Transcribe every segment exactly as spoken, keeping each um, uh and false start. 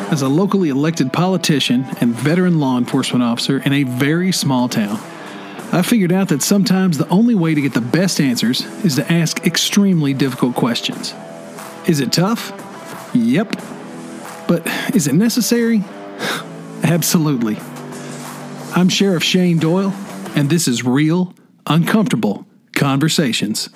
as a locally elected politician and veteran law enforcement officer in a very small town, I figured out that sometimes the only way to get the best answers is to ask extremely difficult questions. Is it tough? Yep. But is it necessary? Absolutely. I'm Sheriff Shane Doyle, and this is Real Uncomfortable Conversations.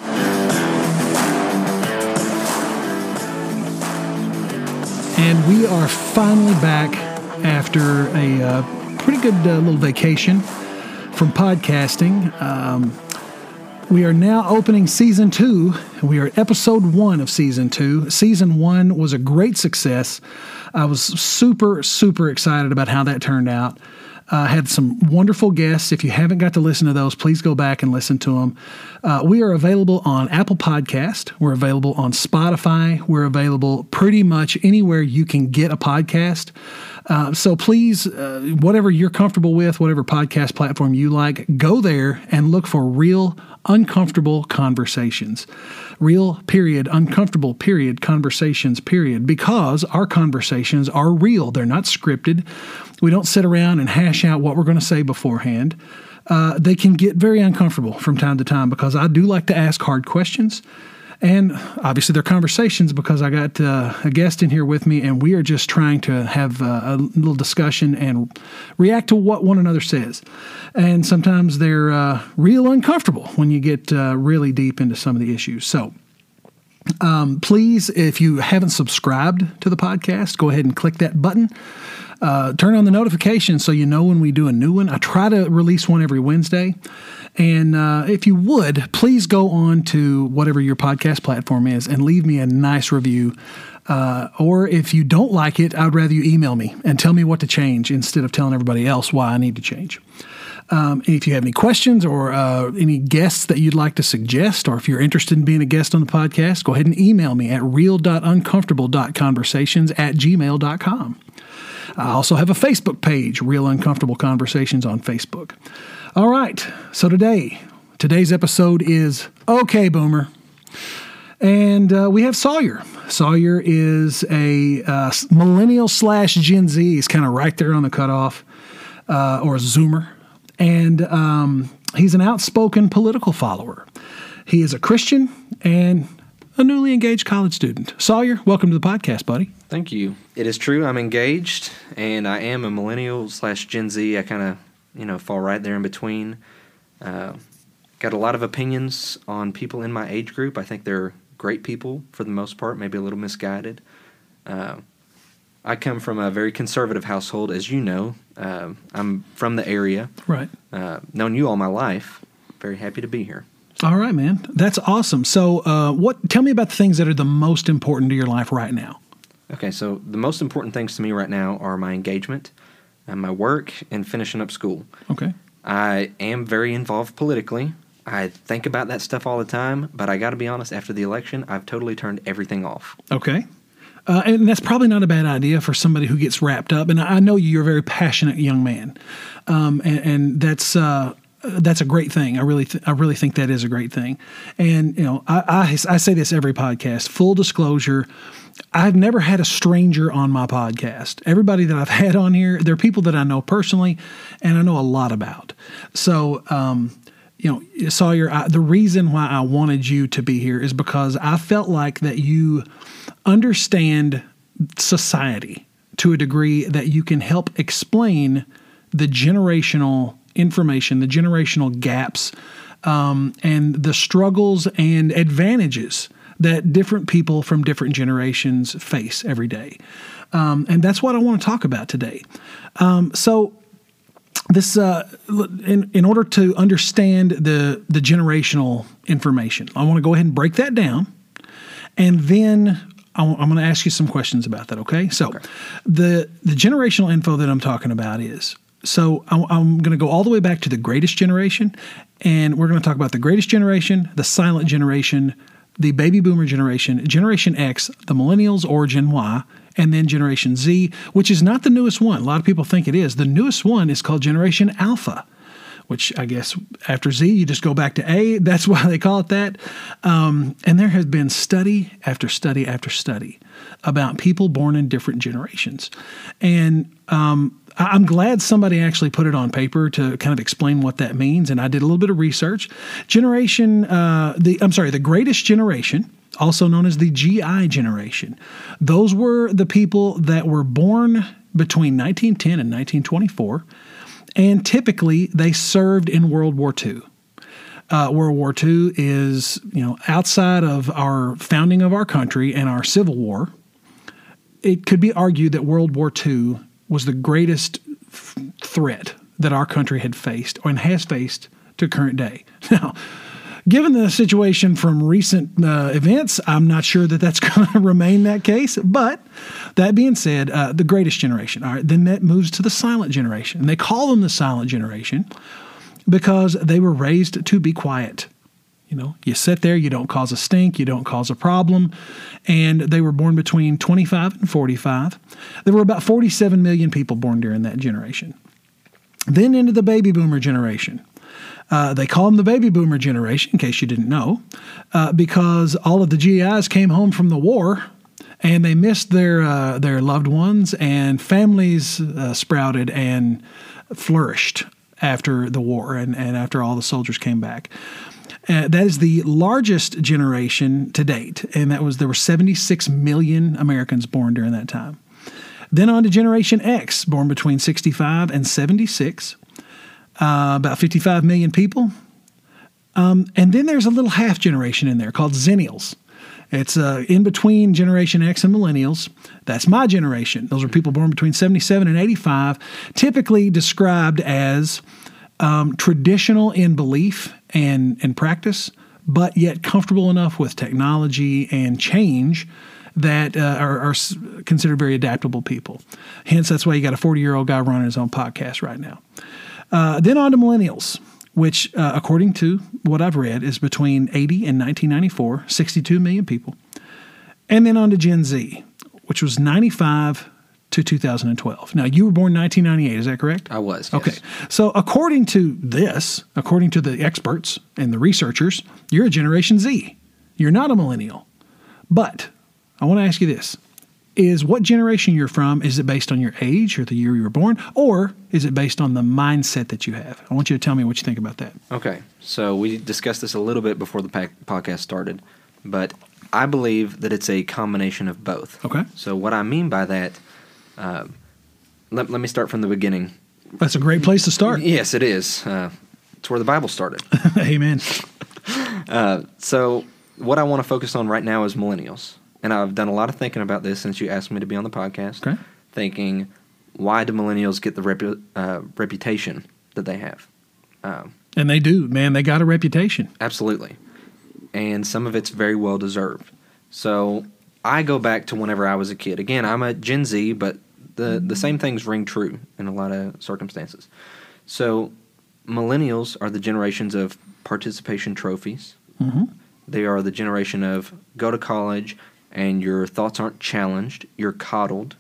And we are finally back after a uh, pretty good uh, little vacation from podcasting. Um, we are now opening season two. We are at episode one of season two. Season one was a great success. I was super, super excited about how that turned out. I uh, had some wonderful guests. If you haven't got to listen to those, please go back and listen to them. Uh, we are available on Apple Podcast. We're available on Spotify. We're available pretty much anywhere you can get a podcast. Uh, so please, uh, whatever you're comfortable with, whatever podcast platform you like, go there and look for Real Uncomfortable Conversations. Real, period, uncomfortable, period, conversations, period, because our conversations are real. They're not scripted. We don't sit around and hash out what we're going to say beforehand. Uh, they can get very uncomfortable from time to time because I do like to ask hard questions. And obviously they're conversations because I got uh, a guest in here with me, and we are just trying to have uh, a little discussion and react to what one another says. And sometimes they're uh, real uncomfortable when you get uh, really deep into some of the issues. So um, please, if you haven't subscribed to the podcast, go ahead and click that button. Uh, turn on the notifications so you know when we do a new one. I try to release one every Wednesday. And uh, if you would, please go on to whatever your podcast platform is and leave me a nice review. Uh, or if you don't like it, I would rather you email me and tell me what to change instead of telling everybody else why I need to change. Um, if you have any questions or uh, any guests that you'd like to suggest, or if you're interested in being a guest on the podcast, go ahead and email me at real dot uncomfortable dot conversations at gmail dot com. I also have a Facebook page, Real Uncomfortable Conversations on Facebook. All right, so today, today's episode is Okay, Boomer. And uh, we have Sawyer. Sawyer is a uh, millennial slash Gen Z. He's kind of right there on the cutoff, uh, or a Zoomer. And um, he's an outspoken political follower. He is a Christian and a newly engaged college student. Sawyer, welcome to the podcast, buddy. Thank you. It is true. I'm engaged, and I am a millennial slash Gen Z. I kind of, you know, fall right there in between. Uh, got a lot of opinions on people in my age group. I think they're great people for the most part, maybe a little misguided. Uh, I come from a very conservative household, as you know. Uh, I'm from the area. Right. Uh, known you all my life. Very happy to be here. All right, man. That's awesome. So uh, what? Tell me about the things that are the most important to your life right now. Okay, so the most important things to me right now are my engagement, and my work, and finishing up school. Okay. I am very involved politically. I think about that stuff all the time, but I got to be honest, after the election, I've totally turned everything off. Okay. Uh, and that's probably not a bad idea for somebody who gets wrapped up. And I know you're a very passionate young man, um, and, and that's uh, that's a great thing. I really, th- I really think that is a great thing. And you know, I, I, I say this every podcast. Full disclosure, I've never had a stranger on my podcast. Everybody that I've had on here, they're people that I know personally, and I know a lot about. So, um, you know, Sawyer, I, the reason why I wanted you to be here is because I felt like that you understand society to a degree that you can help explain the generational information, the generational gaps, um, and the struggles and advantages that different people from different generations face every day. Um, and that's what I want to talk about today. Um, so this, uh, in, in order to understand the, the generational information, I want to go ahead and break that down. And then I'm going to ask you some questions about that, okay? So okay. the the generational info that I'm talking about is, so I'm, I'm going to go all the way back to the greatest generation, and we're going to talk about the greatest generation, the silent generation, the baby boomer generation, Generation X, the millennials or Gen Y, and then Generation Z, which is not the newest one. A lot of people think it is. The newest one is called Generation Alpha, which I guess after Z, you just go back to A. That's why they call it that. Um, and there has been study after study after study about people born in different generations. And um, I'm glad somebody actually put it on paper to kind of explain what that means. And I did a little bit of research. Generation, uh, the I'm sorry, the greatest generation, also known as the G I generation. Those were the people that were born between nineteen ten and nineteen twenty-four, and typically they served in World War Two. Uh, World War Two is, you know, outside of our founding of our country and our Civil War. It could be argued that World War Two was the greatest f- threat that our country had faced and has faced to current day. Now, given the situation from recent uh, events, I'm not sure that that's going to remain that case. But that being said, uh, the greatest generation. All right, then that moves to the silent generation. And they call them the silent generation because they were raised to be quiet. You know, you sit there, you don't cause a stink, you don't cause a problem. And they were born between twenty-five and forty-five. There were about forty-seven million people born during that generation. Then into the baby boomer generation. Uh, they call them the baby boomer generation, in case you didn't know, uh, because all of the G Is came home from the war and they missed their uh, their loved ones, and families uh, sprouted and flourished after the war and, and after all the soldiers came back. Uh, that is the largest generation to date, and that was there were seventy-six million Americans born during that time. Then on to Generation X, born between sixty-five and seventy-six. Uh, about fifty-five million people. Um, and then there's a little half generation in there called Zennials. It's uh, in between Generation X and Millennials. That's my generation. Those are people born between seventy-seven and eighty-five, typically described as um, traditional in belief and, and practice, but yet comfortable enough with technology and change that uh, are, are considered very adaptable people. Hence, that's why you got a forty-year-old guy running his own podcast right now. Uh, then on to millennials, which, uh, according to what I've read, is between eighty and nineteen ninety-four, sixty-two million people. And then on to Gen Z, which was ninety-five to two thousand twelve. Now, you were born nineteen ninety-eight, is that correct? I was, yes. Okay. So according to this, according to the experts and the researchers, you're a Generation Z. You're not a millennial. But I want to ask you this. Is what generation you're from, is it based on your age or the year you were born, or is it based on the mindset that you have? I want you to tell me what you think about that. Okay, so we discussed this a little bit before the podcast started, but I believe that it's a combination of both. Okay. So what I mean by that, uh, let, let me start from the beginning. That's a great place to start. Yes, it is. Uh, it's where the Bible started. Amen. Uh, so what I want to focus on right now is millennials. And I've done a lot of thinking about this since you asked me to be on the podcast. Okay. Thinking, why do millennials get the repu- uh, reputation that they have? Um, and they do, man. They got a reputation. Absolutely. And some of it's very well deserved. So I go back to whenever I was a kid. Again, I'm a Gen Z, but the, the same things ring true in a lot of circumstances. So millennials are the generations of participation trophies. Mm-hmm. They are the generation of go to college and your thoughts aren't challenged, you're coddled.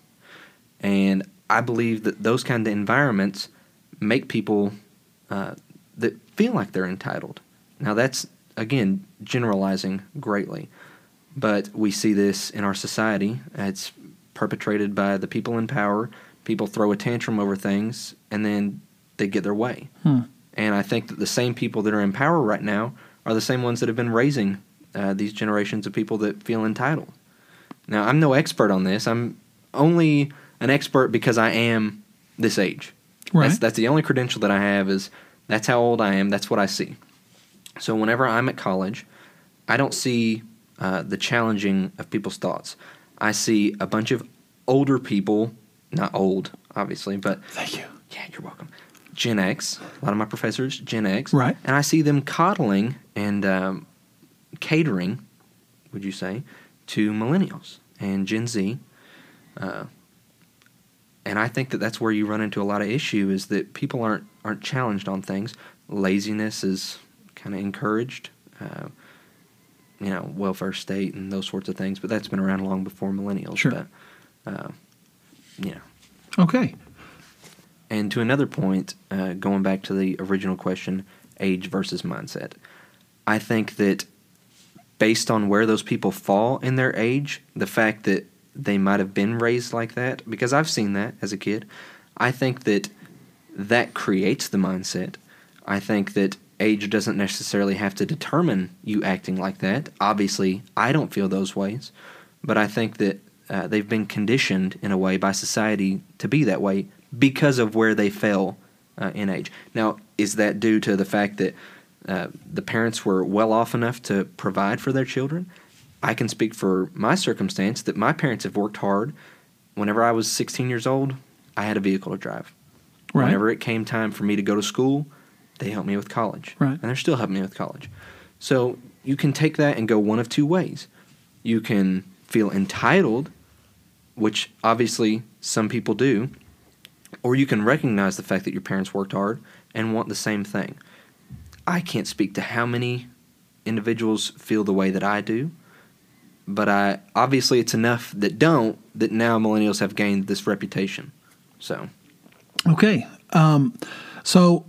And I believe that those kind of environments make people uh, that feel like they're entitled. Now that's, again, generalizing greatly. But we see this in our society. It's perpetrated by the people in power. People throw a tantrum over things, and then they get their way. Hmm. And I think that the same people that are in power right now are the same ones that have been raising uh, these generations of people that feel entitled. Now, I'm no expert on this. I'm only an expert because I am this age. Right. That's, that's the only credential that I have is that's how old I am. That's what I see. So whenever I'm at college, I don't see uh, the challenging of people's thoughts. I see a bunch of older people, not old, obviously, but... Thank you. Yeah, you're welcome. Gen X, a lot of my professors, Gen X. Right. And I see them coddling and um, catering, would you say, to millennials and Gen Z. Uh, and I think that that's where you run into a lot of issue is that people aren't aren't challenged on things. Laziness is kind of encouraged, uh, you know, welfare state and those sorts of things. But that's been around long before millennials. Sure. But, uh, you know. Okay. And to another point, uh, going back to the original question, age versus mindset, I think that based on where those people fall in their age, the fact that they might have been raised like that, because I've seen that as a kid, I think that that creates the mindset. I think that age doesn't necessarily have to determine you acting like that. Obviously, I don't feel those ways, but I think that uh, they've been conditioned in a way by society to be that way because of where they fell uh, in age. Now, is that due to the fact that uh, the parents were well off enough to provide for their children? I can speak for my circumstance that my parents have worked hard. Whenever I was sixteen years old, I had a vehicle to drive. Right. Whenever it came time for me to go to school, they helped me with college. Right. And they're still helping me with college. So you can take that and go one of two ways. You can feel entitled, which obviously some people do, or you can recognize the fact that your parents worked hard and want the same thing. I can't speak to how many individuals feel the way that I do, but I obviously it's enough that don't, that now millennials have gained this reputation. So, okay. Um, so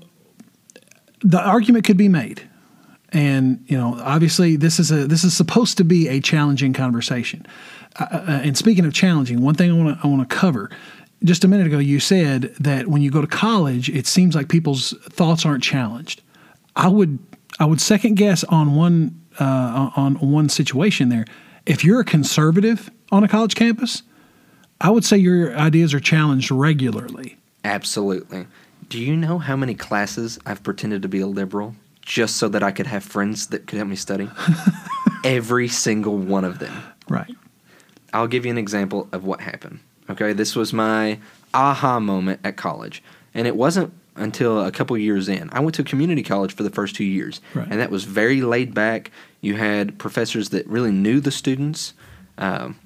the argument could be made, and you know, obviously this is a this is supposed to be a challenging conversation. Uh, uh, and speaking of challenging, one thing I want to I want to cover. Just a minute ago, you said that when you go to college, it seems like people's thoughts aren't challenged. I would I would second guess on one uh, on one situation there. If you're a conservative on a college campus, I would say your ideas are challenged regularly. Absolutely. Do you know how many classes I've pretended to be a liberal just so that I could have friends that could help me study? Every single one of them. Right. I'll give you an example of what happened. Okay, this was my aha moment at college. And it wasn't until a couple years in. I went to community college for the first two years. Right. And that was very laid back. You had professors that really knew the students. Um,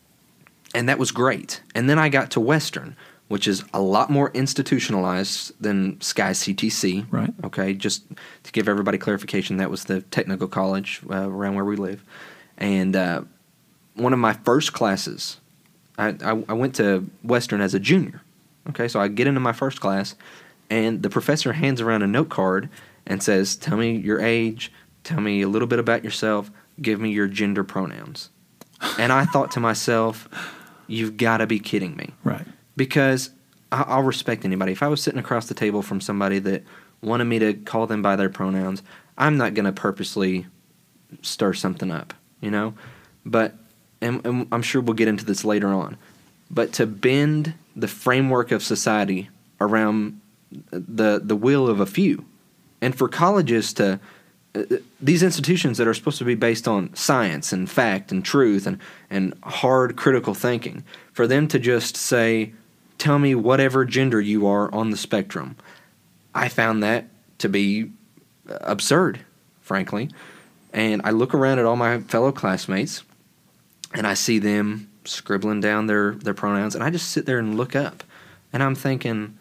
and that was great. And then I got to Western, which is a lot more institutionalized than Sky C T C. Right. Okay, just to give everybody clarification, that was the technical college uh, around where we live. And uh, one of my first classes, I, I, I went to Western as a junior. Okay, so I get into my first class, and the professor hands around a note card and says, tell me your age, tell me a little bit about yourself, give me your gender pronouns. And I thought to myself, you've got to be kidding me. Right. Because I, I'll respect anybody. If I was sitting across the table from somebody that wanted me to call them by their pronouns, I'm not going to purposely stir something up, you know? But, and, and I'm sure we'll get into this later on, but to bend the framework of society around the the will of a few, and for colleges to, uh, these institutions that are supposed to be based on science and fact and truth and, and hard critical thinking, for them to just say, tell me whatever gender you are on the spectrum, I found that to be absurd, frankly. And I look around at all my fellow classmates, and I see them scribbling down their, their pronouns, and I just sit there and look up, and I'm thinking,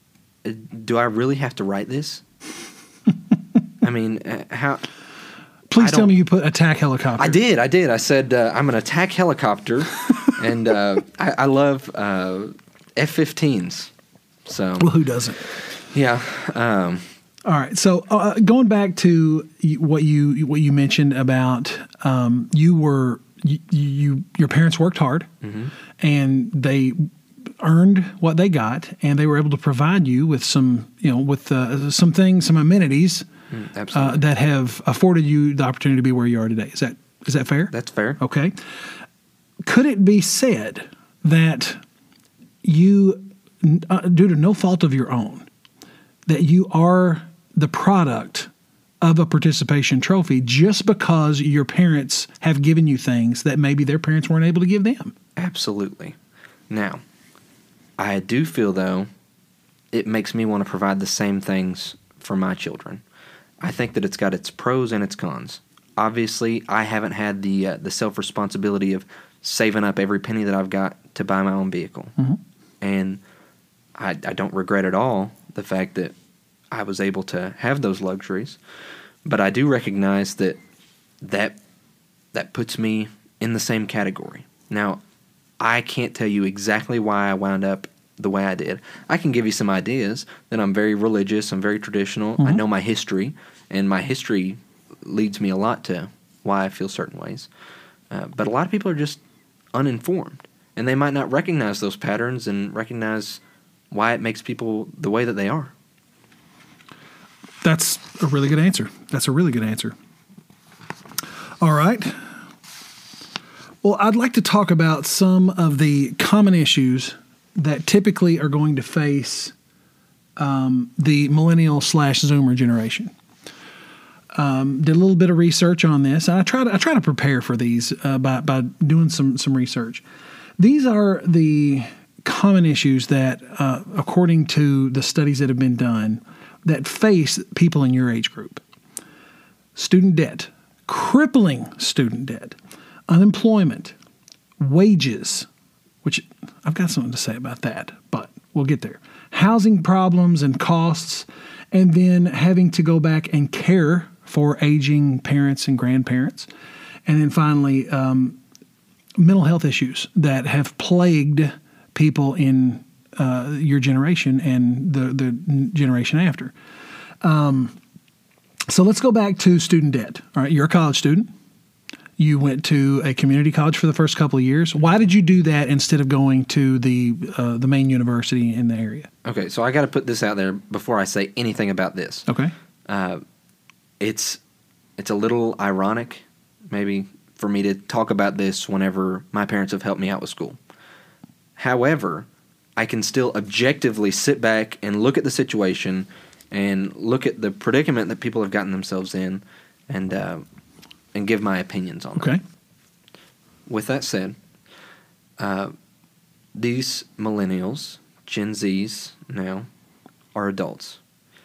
do I really have to write this? I mean, uh, how... Please tell me you put attack helicopter. I did, I did. I said, uh, I'm an attack helicopter, and uh, I, I love uh, F fifteens. So, well, who doesn't? Yeah. Um, All right. So uh, going back to what you what you mentioned about um, you were you, you your parents worked hard, mm-hmm. and they earned what they got, and they were able to provide you with some you know with uh, some things, some amenities mm, uh, that have afforded you the opportunity to be where you are today. Is that is that fair? That's fair. Okay. Could it be said that you, uh, due to no fault of your own, that you are the product of a participation trophy just because your parents have given you things that maybe their parents weren't able to give them? Absolutely. Now, I do feel, though, it makes me want to provide the same things for my children. I think that it's got its pros and its cons. Obviously, I haven't had the uh, the self-responsibility of saving up every penny that I've got to buy my own vehicle. Mm-hmm. And I, I don't regret at all the fact that I was able to have those luxuries. But I do recognize that that, that puts me in the same category. Now, I can't tell you exactly why I wound up the way I did. I can give you some ideas that I'm very religious, I'm very traditional, Mm-hmm. I know my history, and my history leads me a lot to why I feel certain ways. Uh, but a lot of people are just uninformed, and they might not recognize those patterns and recognize why it makes people the way that they are. That's a really good answer. That's a really good answer. All right. Well, I'd like to talk about some of the common issues that typically are going to face um, the millennial slash Zoomer generation. Um, did a little bit of research on this, and I try to I try to prepare for these uh, by by doing some some research. These are the common issues that, uh, according to the studies that have been done, that face people in your age group. Student debt, crippling student debt, unemployment, wages, which I've got something to say about that, but we'll get there. Housing problems and costs, and then having to go back and care for aging parents and grandparents. And then finally, um, mental health issues that have plagued people in uh, your generation and the, the generation after. Um, so let's go back to student debt. All right, you're a college student. You went to a community college for the first couple of years. Why did you do that instead of going to the uh, the main university in the area? Okay, so I got to put this out there before I say anything about this. Okay. Uh, it's it's a little ironic, maybe, for me to talk about this whenever my parents have helped me out with school. However, I can still objectively sit back and look at the situation and look at the predicament that people have gotten themselves in, and uh, and give my opinions on Okay. it. With that said, uh, these millennials, Gen Zs now, are adults.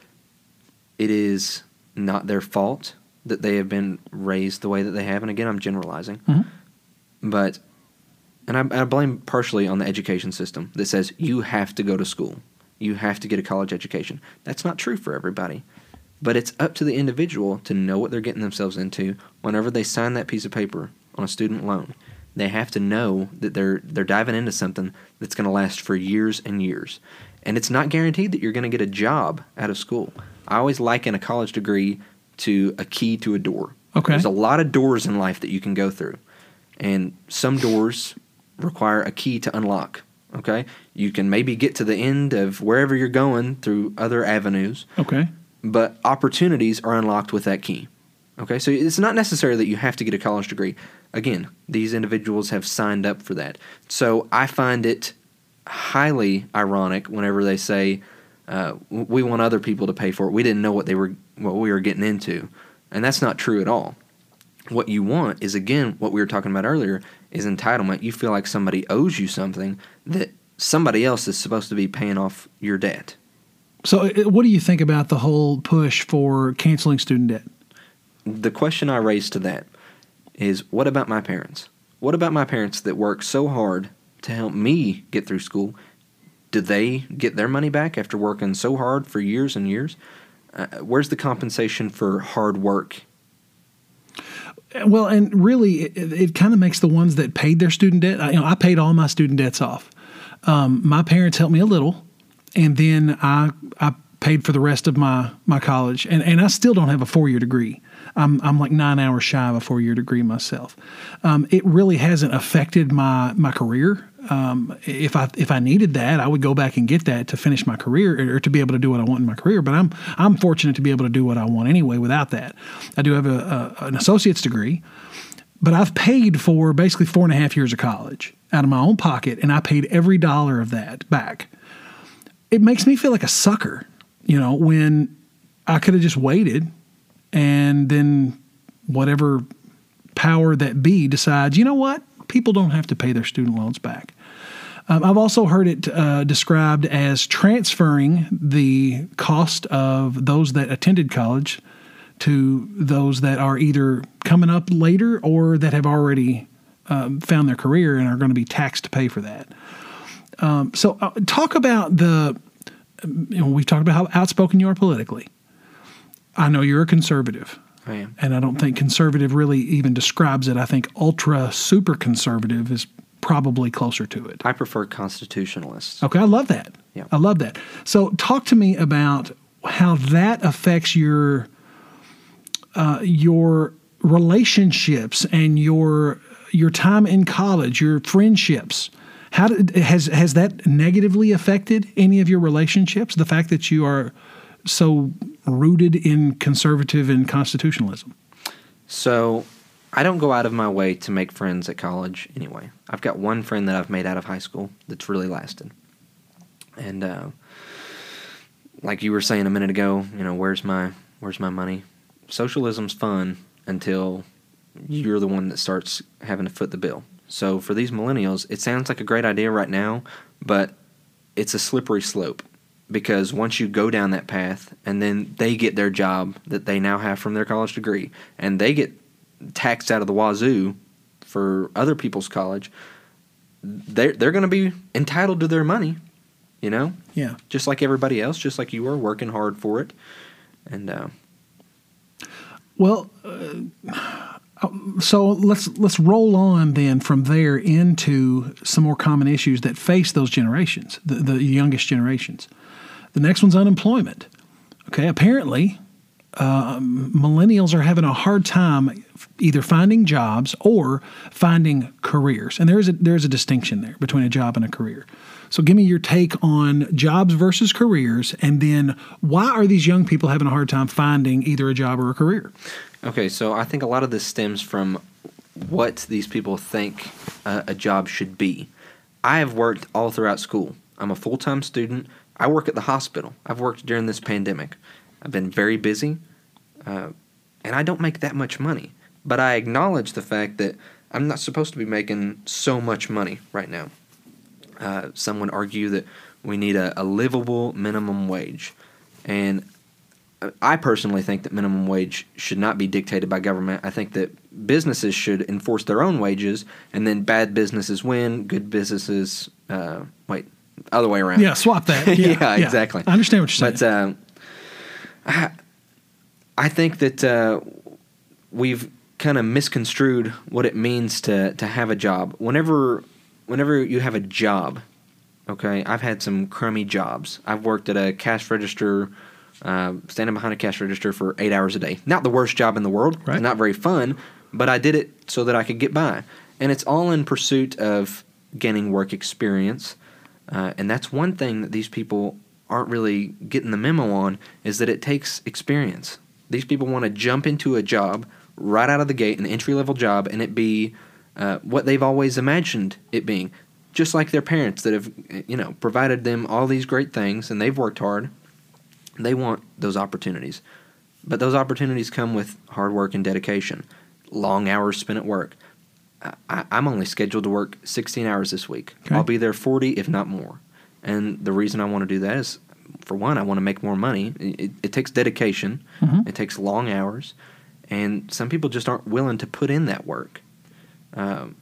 It is not their fault that they have been raised the way that they have, and again, I'm generalizing. Mm-hmm. But, and I, I blame partially on the education system that says you have to go to school. You have to get a college education. That's not true for everybody. But it's up to the individual to know what they're getting themselves into whenever they sign that piece of paper on a student loan. They have to know that they're they're diving into something that's going to last for years and years. And it's not guaranteed that you're going to get a job out of school. I always liken a college degree to a key to a door. Okay. There's a lot of doors in life that you can go through. And some doors require a key to unlock. Okay? You can maybe get to the end of wherever you're going through other avenues. Okay. But opportunities are unlocked with that key. Okay, so it's not necessary that you have to get a college degree. Again, these individuals have signed up for that. So I find it highly ironic whenever they say, uh, we want other people to pay for it. We didn't know what they were, what we were getting into. And that's not true at all. What you want is, again, what we were talking about earlier, is entitlement. You feel like somebody owes you something that somebody else is supposed to be paying off your debt. So what do you think about the whole push for canceling student debt? The question I raise to that is, what about my parents? What about my parents that work so hard to help me get through school? Do they get their money back after working so hard for years and years? Uh, where's the compensation for hard work? Well, and really, it, it kind of makes the ones that paid their student debt. I, you know, I paid all my student debts off. Um, my parents helped me a little. And then I I paid for the rest of my, my college, and, and I still don't have a four year degree. I'm I'm like nine hours shy of a four year degree myself. Um, it really hasn't affected my my career. Um, if I if I needed that, I would go back and get that to finish my career or to be able to do what I want in my career. But I'm I'm fortunate to be able to do what I want anyway without that. I do have a, a an associate's degree, but I've paid for basically four and a half years of college out of my own pocket, and I paid every dollar of that back. It makes me feel like a sucker, you know, when I could have just waited and then whatever power that be decides, you know what, people don't have to pay their student loans back. Um, I've also heard it uh, described as transferring the cost of those that attended college to those that are either coming up later or that have already um, found their career and are going to be taxed to pay for that. Um, so uh, talk about the, you know, we've talked about how outspoken you are politically. I know you're a conservative. I am. And I don't think conservative really even describes it. I think ultra super conservative is probably closer to it. I prefer constitutionalists. Okay, I love that. Yeah. I love that. So talk to me about how that affects your uh, your relationships and your your time in college, your friendships. How did, has has that negatively affected any of your relationships? The fact that you are so rooted in conservative and constitutionalism. So I don't go out of my way to make friends at college anyway. I've got one friend that I've made out of high school that's really lasted. And uh, like you were saying a minute ago, you know, where's my where's my money? Socialism's fun until you're the one that starts having to foot the bill. So for these millennials, it sounds like a great idea right now, but it's a slippery slope. Because once you go down that path and then they get their job that they now have from their college degree and they get taxed out of the wazoo for other people's college, they're, they're going to be entitled to their money, you know? Yeah. Just like everybody else, just like you were working hard for it. And uh, Well, uh, so let's let's roll on then from there into some more common issues that face those generations, the, the youngest generations. The next one's unemployment. Okay, apparently, uh, millennials are having a hard time either finding jobs or finding careers, and there's a there's a distinction there between a job and a career. So, give me your take on jobs versus careers, and then why are these young people having a hard time finding either a job or a career? Okay, so I think a lot of this stems from what these people think uh, a job should be. I have worked all throughout school. I'm a full-time student. I work at the hospital. I've worked during this pandemic. I've been very busy, uh, and I don't make that much money. But I acknowledge the fact that I'm not supposed to be making so much money right now. Uh, some would argue that we need a, a livable minimum wage. And I personally think that minimum wage should not be dictated by government. I think that businesses should enforce their own wages, and then bad businesses win, good businesses, uh, wait, other way around. Yeah, swap that. Yeah, yeah, yeah, exactly. I understand what you're but, saying. But uh, I, I think that uh, we've kind of misconstrued what it means to, to have a job. Whenever, whenever you have a job, okay, I've had some crummy jobs. I've worked at a cash register, Uh, standing behind a cash register for eight hours a day. Not the worst job in the world. Right. Not very fun, but I did it so that I could get by. And it's all in pursuit of gaining work experience. Uh, and that's one thing that these people aren't really getting the memo on, is that it takes experience. These people want to jump into a job right out of the gate, an entry-level job, and it be uh, what they've always imagined it being. Just like their parents that have, you know, provided them all these great things, and they've worked hard. They want those opportunities. But those opportunities come with hard work and dedication, long hours spent at work. I, I'm only scheduled to work sixteen hours this week. Okay. I'll be there forty, if not more. And the reason I want to do that is, for one, I want to make more money. It, it takes dedication. Mm-hmm. It takes long hours. And some people just aren't willing to put in that work. Um,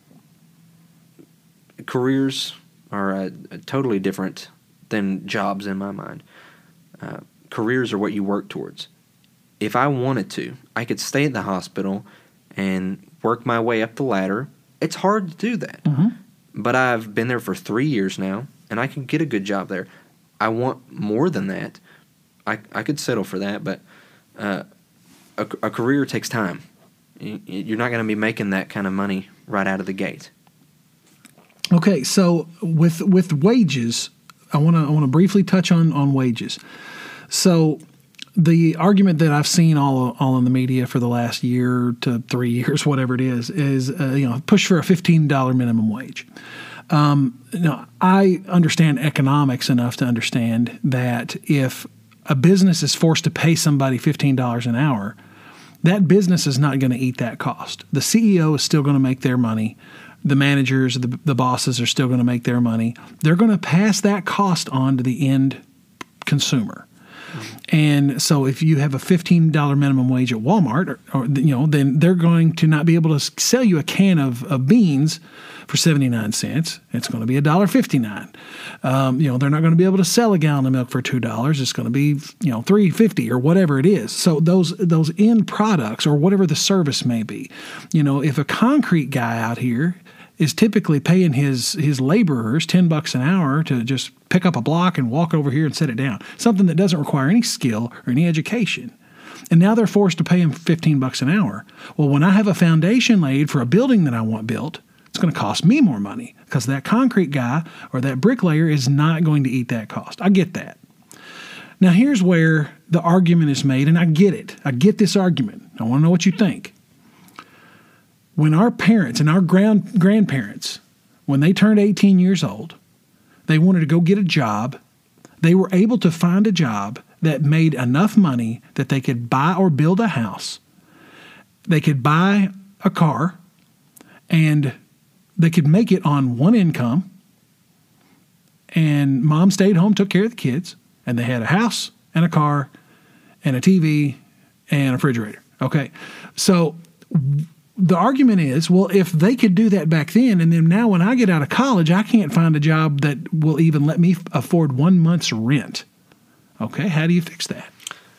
careers are uh, totally different than jobs in my mind. Uh, Careers are what you work towards. If I wanted to, I could stay at the hospital and work my way up the ladder. It's hard to do that. Mm-hmm. But I've been there for three years now, and I can get a good job there. I want more than that. I, I could settle for that, but uh, a, a career takes time. You, you're not going to be making that kind of money right out of the gate. Okay, so with with wages, I want to I want to briefly touch on on wages. So the argument that I've seen all all in the media for the last year to three years, whatever it is, is uh, you know push for a fifteen dollars minimum wage. Um, you know, I understand economics enough to understand that if a business is forced to pay somebody fifteen dollars an hour, that business is not going to eat that cost. The C E O is still going to make their money. The managers, the, the bosses are still going to make their money. They're going to pass that cost on to the end consumer. And so if you have a fifteen dollars minimum wage at Walmart, or, or you know, then they're going to not be able to sell you a can of, of beans for seventy-nine cents. It's going to be one dollar fifty-nine. Um, you know, they're not going to be able to sell a gallon of milk for two dollars. It's going to be, you know, three fifty or whatever it is. So those those end products or whatever the service may be, you know, if a concrete guy out here is typically paying his his laborers ten bucks an hour to just pick up a block and walk over here and set it down. Something that doesn't require any skill or any education. And now they're forced to pay him fifteen bucks an hour. Well, when I have a foundation laid for a building that I want built, it's going to cost me more money because that concrete guy or that bricklayer is not going to eat that cost. I get that. Now, here's where the argument is made, and I get it. I get this argument. I want to know what you think. When our parents and our grand, grandparents, when they turned eighteen years old, they wanted to go get a job. They were able to find a job that made enough money that they could buy or build a house. They could buy a car, and they could make it on one income. And mom stayed home, took care of the kids, and they had a house and a car and a T V and a refrigerator. Okay, so the argument is, well, if they could do that back then, and then now when I get out of college, I can't find a job that will even let me afford one month's rent. Okay, how do you fix that?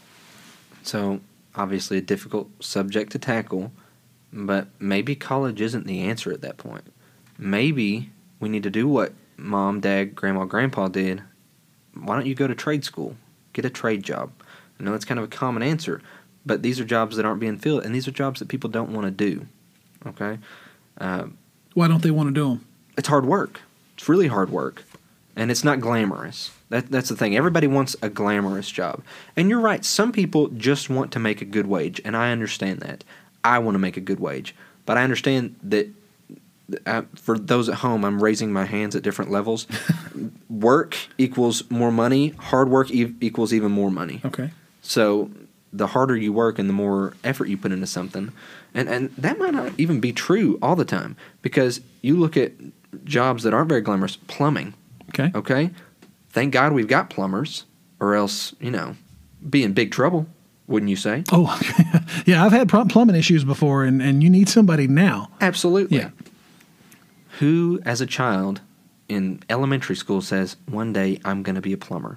So, obviously a difficult subject to tackle, but maybe college isn't the answer at that point. Maybe we need to do what mom, dad, grandma, grandpa did. Why don't you go to trade school? Get a trade job. I know that's kind of a common answer, but these are jobs that aren't being filled, and these are jobs that people don't want to do. Okay? Uh, Why don't they want to do them? It's hard work. It's really hard work, and it's not glamorous. That, that's the thing. Everybody wants a glamorous job. And you're right. Some people just want to make a good wage, and I understand that. I want to make a good wage. But I understand that uh, for those at home, I'm raising my hands at different levels. Work equals more money. Hard work e- equals even more money. Okay. So the harder you work and the more effort you put into something. And, and that might not even be true all the time, because you look at jobs that aren't very glamorous. Plumbing. Okay. Okay? Thank God we've got plumbers, or else, you know, be in big trouble, wouldn't you say? Oh, yeah, I've had plumbing issues before, and, and you need somebody now. Absolutely. Yeah. Who, as a child in elementary school, says, one day I'm going to be a plumber?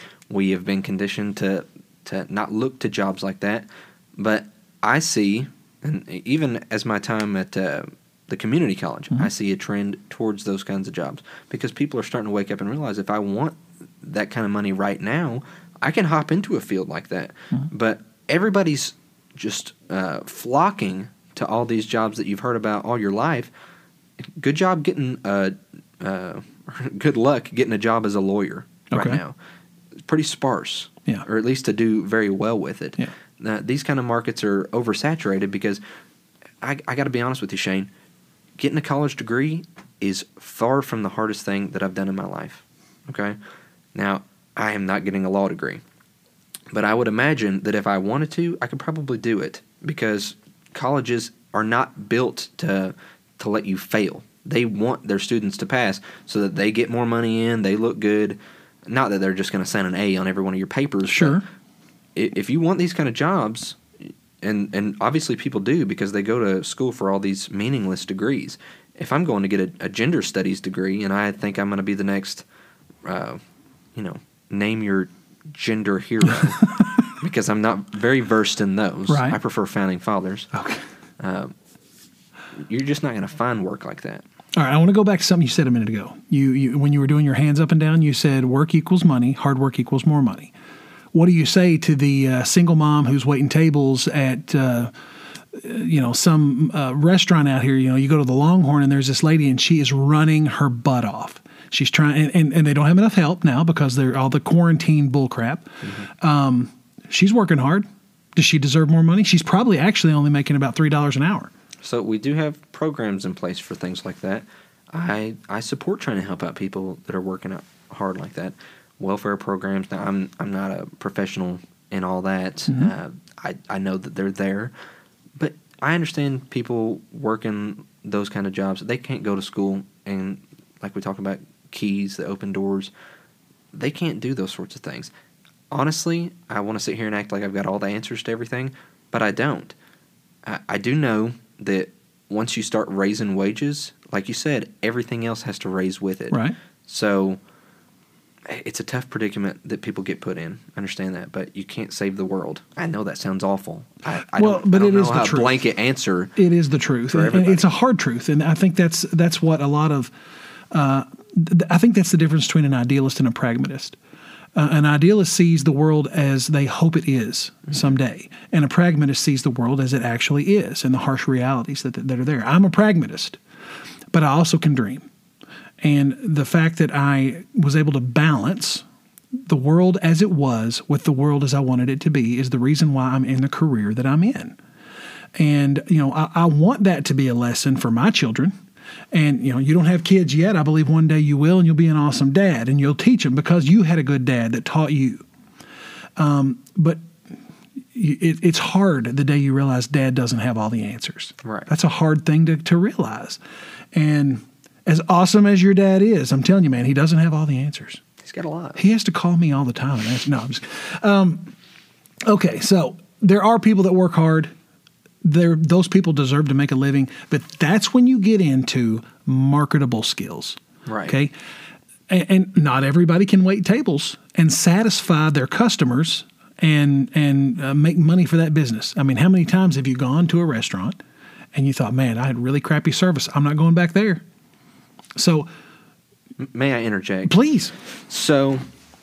We have been conditioned to, to not look to jobs like that, but I see, and even as my time at uh, the community college, mm-hmm. I see a trend towards those kinds of jobs, because people are starting to wake up and realize, if I want that kind of money right now, I can hop into a field like that. Mm-hmm. But everybody's just uh, flocking to all these jobs that you've heard about all your life. Good job getting a, uh, good luck getting a job as a lawyer right okay. now. It's pretty sparse, yeah. or at least to do very well with it. Yeah. Now, these kind of markets are oversaturated, because I, I got to be honest with you, Shane. Getting a college degree is far from the hardest thing that I've done in my life. Okay? Now, I am not getting a law degree, but I would imagine that if I wanted to, I could probably do it, because colleges are not built to to let you fail. They want their students to pass so that they get more money in, they look good. Not that they're just going to send an A on every one of your papers. Sure. If you want these kind of jobs, and and obviously people do, because they go to school for all these meaningless degrees. If I'm going to get a, a gender studies degree, and I think I'm going to be the next, uh, you know, name your gender hero, because I'm not very versed in those. Right. I prefer founding fathers. Okay. Uh, you're just not going to find work like that. All right, I want to go back to something you said a minute ago. You, you when you were doing your hands up and down, you said work equals money, hard work equals more money. What do you say to the uh, single mom who's waiting tables at, uh, you know, some uh, restaurant out here? You know, you go to the Longhorn, and there's this lady, and she is running her butt off. She's trying, and, and, and they don't have enough help now because they're all the quarantine bull crap. Mm-hmm. Um, she's working hard. Does she deserve more money? She's probably actually only making about three dollars an hour. So we do have programs in place for things like that. I I support trying to help out people that are working out hard like that. Welfare programs. Now, I'm I'm not a professional in all that. Mm-hmm. Uh, I I know that they're there, but I understand people working those kind of jobs. They can't go to school, and like we talked about, keys that open doors. They can't do those sorts of things. Honestly, I want to sit here and act like I've got all the answers to everything, but I don't. I, I do know that once you start raising wages, like you said, everything else has to raise with it. Right. So it's a tough predicament that people get put in. I understand that, but you can't save the world. I know that sounds awful. I, I well, don't, but I don't it know is the how truth. A blanket answer. It is the truth, and, and it's a hard truth, and I think that's that's what a lot of. Uh, th- I think that's the difference between an idealist and a pragmatist. Uh, an idealist sees the world as they hope it is someday, and a pragmatist sees the world as it actually is, and the harsh realities that that are there. I'm a pragmatist, but I also can dream, and the fact that I was able to balance the world as it was with the world as I wanted it to be is the reason why I'm in the career that I'm in. And, you know, I, I want that to be a lesson for my children. And, you know, you don't have kids yet. I believe one day you will, and you'll be an awesome dad, and you'll teach them because you had a good dad that taught you. Um, but it, it's hard the day you realize dad doesn't have all the answers. Right. That's a hard thing to, to realize. And as awesome as your dad is, I'm telling you, man, he doesn't have all the answers. He's got a lot. He has to call me all the time. And answer. No, I'm just, um, okay, so there are people that work hard. There, those people deserve to make a living, but that's when you get into marketable skills. Right. Okay. And, and not everybody can wait tables and satisfy their customers and and uh, make money for that business. I mean, how many times have you gone to a restaurant and you thought, man, I had really crappy service. I'm not going back there. So, may I interject? Please. So,